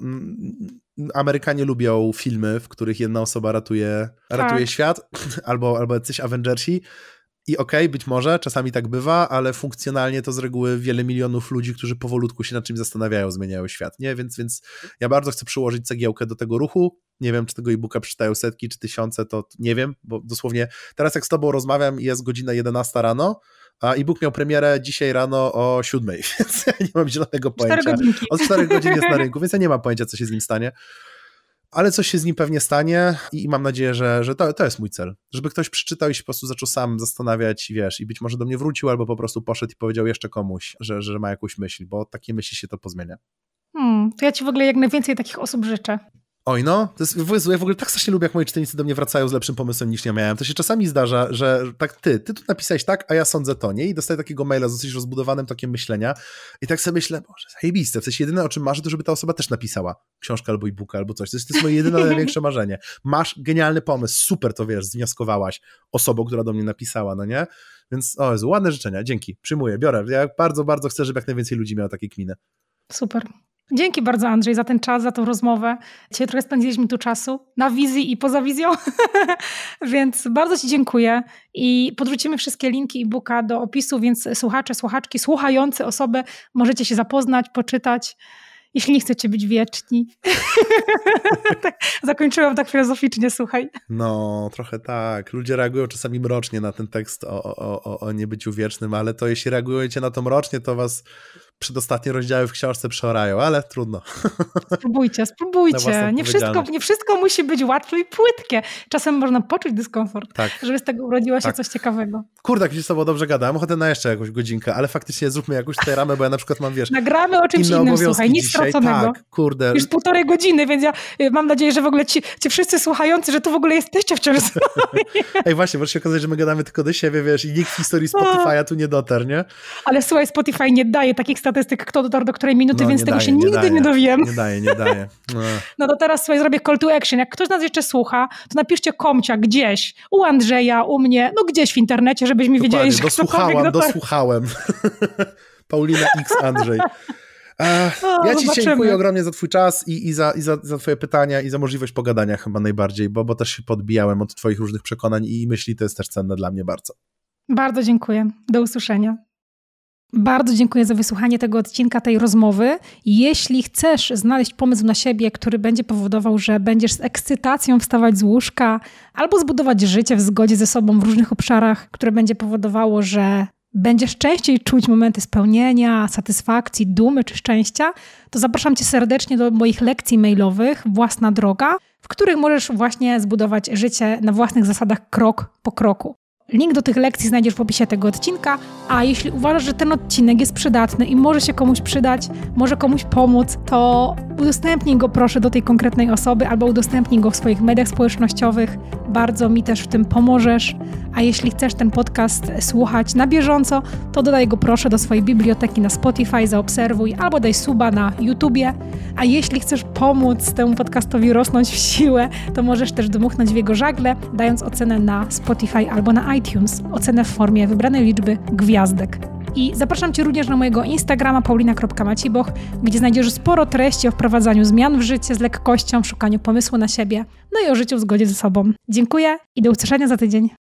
Amerykanie lubią filmy, w których jedna osoba ratuje świat, albo jacyś Avengersi, I być może, czasami tak bywa, ale funkcjonalnie to z reguły wiele milionów ludzi, którzy powolutku się nad czymś zastanawiają, zmieniają świat, nie? Więc ja bardzo chcę przyłożyć cegiełkę do tego ruchu. Nie wiem, czy tego e-booka przeczytają setki czy tysiące, to nie wiem, bo dosłownie teraz jak z tobą rozmawiam, jest godzina 11 rano, a e-book miał premierę dzisiaj rano o 7, więc ja nie mam zielonego pojęcia. Od 4 godzin jest na rynku, więc ja nie mam pojęcia, co się z nim stanie. Ale coś się z nim pewnie stanie i mam nadzieję, że to jest mój cel. Żeby ktoś przeczytał i się po prostu zaczął sam zastanawiać, i być może do mnie wrócił, albo po prostu poszedł i powiedział jeszcze komuś, że ma jakąś myśl, bo od takiej myśli się to pozmienia. To ja ci w ogóle jak najwięcej takich osób życzę. Oj no, ja w ogóle tak strasznie lubię, jak moi czytelnicy do mnie wracają z lepszym pomysłem niż ja miałem. To się czasami zdarza, że tak ty tu napisałeś tak, a ja sądzę to, nie? I dostaję takiego maila z dosyć rozbudowanym tokiem myślenia i tak sobie myślę, Boże, zajebiste, w sensie jedyne, o czym marzę, to żeby ta osoba też napisała książkę albo e-booka albo coś. To jest moje jedyne, największe marzenie. Masz genialny pomysł, super to zwnioskowałaś osobą, która do mnie napisała, no nie? Więc, o Jezu, ładne życzenia, dzięki, przyjmuję, biorę. Ja bardzo, bardzo chcę, żeby jak najwięcej ludzi miało takie kminy. Super. Dzięki bardzo, Andrzej, za ten czas, za tą rozmowę. Dzisiaj trochę spędziliśmy tu czasu na wizji i poza wizją, więc bardzo ci dziękuję i podrzucimy wszystkie linki e-booka do opisu, więc słuchacze, słuchaczki, słuchające osoby możecie się zapoznać, poczytać, jeśli nie chcecie być wieczni. Zakończyłam tak filozoficznie, słuchaj. No, trochę tak. Ludzie reagują czasami mrocznie na ten tekst o niebyciu wiecznym, ale to jeśli reagujecie na to mrocznie, to was przedostatnie rozdziały w książce przeorają, ale trudno. Spróbujcie. Nie wszystko musi być łatwe i płytkie. Czasem można poczuć dyskomfort, żeby z tego urodziło się coś ciekawego. Kurde, jak się z tobą dobrze gadam, ochotę na jeszcze jakąś godzinkę, ale faktycznie zróbmy jakąś tutaj ramę, bo ja na przykład mam, Nagramy o czymś innym, słuchaj, nic straconego. Tak, kurde. Już 1,5 godziny, więc ja mam nadzieję, że w ogóle ci wszyscy słuchający, że tu w ogóle jesteście wciąż z nami. Ej, właśnie, może się okazać, że my gadamy tylko do siebie, wiesz, i nikt w historii Spotify'a tu nie dotarł, nie? Ale słuchaj, Spotify nie daje takich statystyk, kto dotarł do której minuty, więc tego się nigdy nie dowiem. Nie daje. No to teraz słuchaj, zrobię call to action. Jak ktoś nas jeszcze słucha, to napiszcie komcia gdzieś, u Andrzeja, u mnie, no gdzieś w internecie, żebyśmy wiedzieli, że dosłuchałem. Paulina X Andrzej. Ja ci dziękuję ogromnie za twój czas i za twoje pytania i za możliwość pogadania chyba najbardziej, bo też się podbijałem od twoich różnych przekonań i myśli, to jest też cenne dla mnie bardzo. Bardzo dziękuję. Do usłyszenia. Bardzo dziękuję za wysłuchanie tego odcinka, tej rozmowy. Jeśli chcesz znaleźć pomysł na siebie, który będzie powodował, że będziesz z ekscytacją wstawać z łóżka albo zbudować życie w zgodzie ze sobą w różnych obszarach, które będzie powodowało, że będziesz częściej czuć momenty spełnienia, satysfakcji, dumy czy szczęścia, to zapraszam cię serdecznie do moich lekcji mailowych Własna droga, w których możesz właśnie zbudować życie na własnych zasadach krok po kroku. Link do tych lekcji znajdziesz w opisie tego odcinka, a jeśli uważasz, że ten odcinek jest przydatny i może się komuś przydać, może komuś pomóc, to udostępnij go proszę do tej konkretnej osoby albo udostępnij go w swoich mediach społecznościowych. Bardzo mi też w tym pomożesz. A jeśli chcesz ten podcast słuchać na bieżąco, to dodaj go proszę do swojej biblioteki na Spotify, zaobserwuj albo daj suba na YouTubie. A jeśli chcesz pomóc temu podcastowi rosnąć w siłę, to możesz też dmuchnąć w jego żagle, dając ocenę na Spotify albo na iTunes. Ocenę w formie wybranej liczby gwiazdek. I zapraszam cię również na mojego Instagrama paulina.maciboch, gdzie znajdziesz sporo treści o wprowadzaniu zmian w życie z lekkością, w szukaniu pomysłu na siebie, no i o życiu w zgodzie ze sobą. Dziękuję i do usłyszenia za tydzień.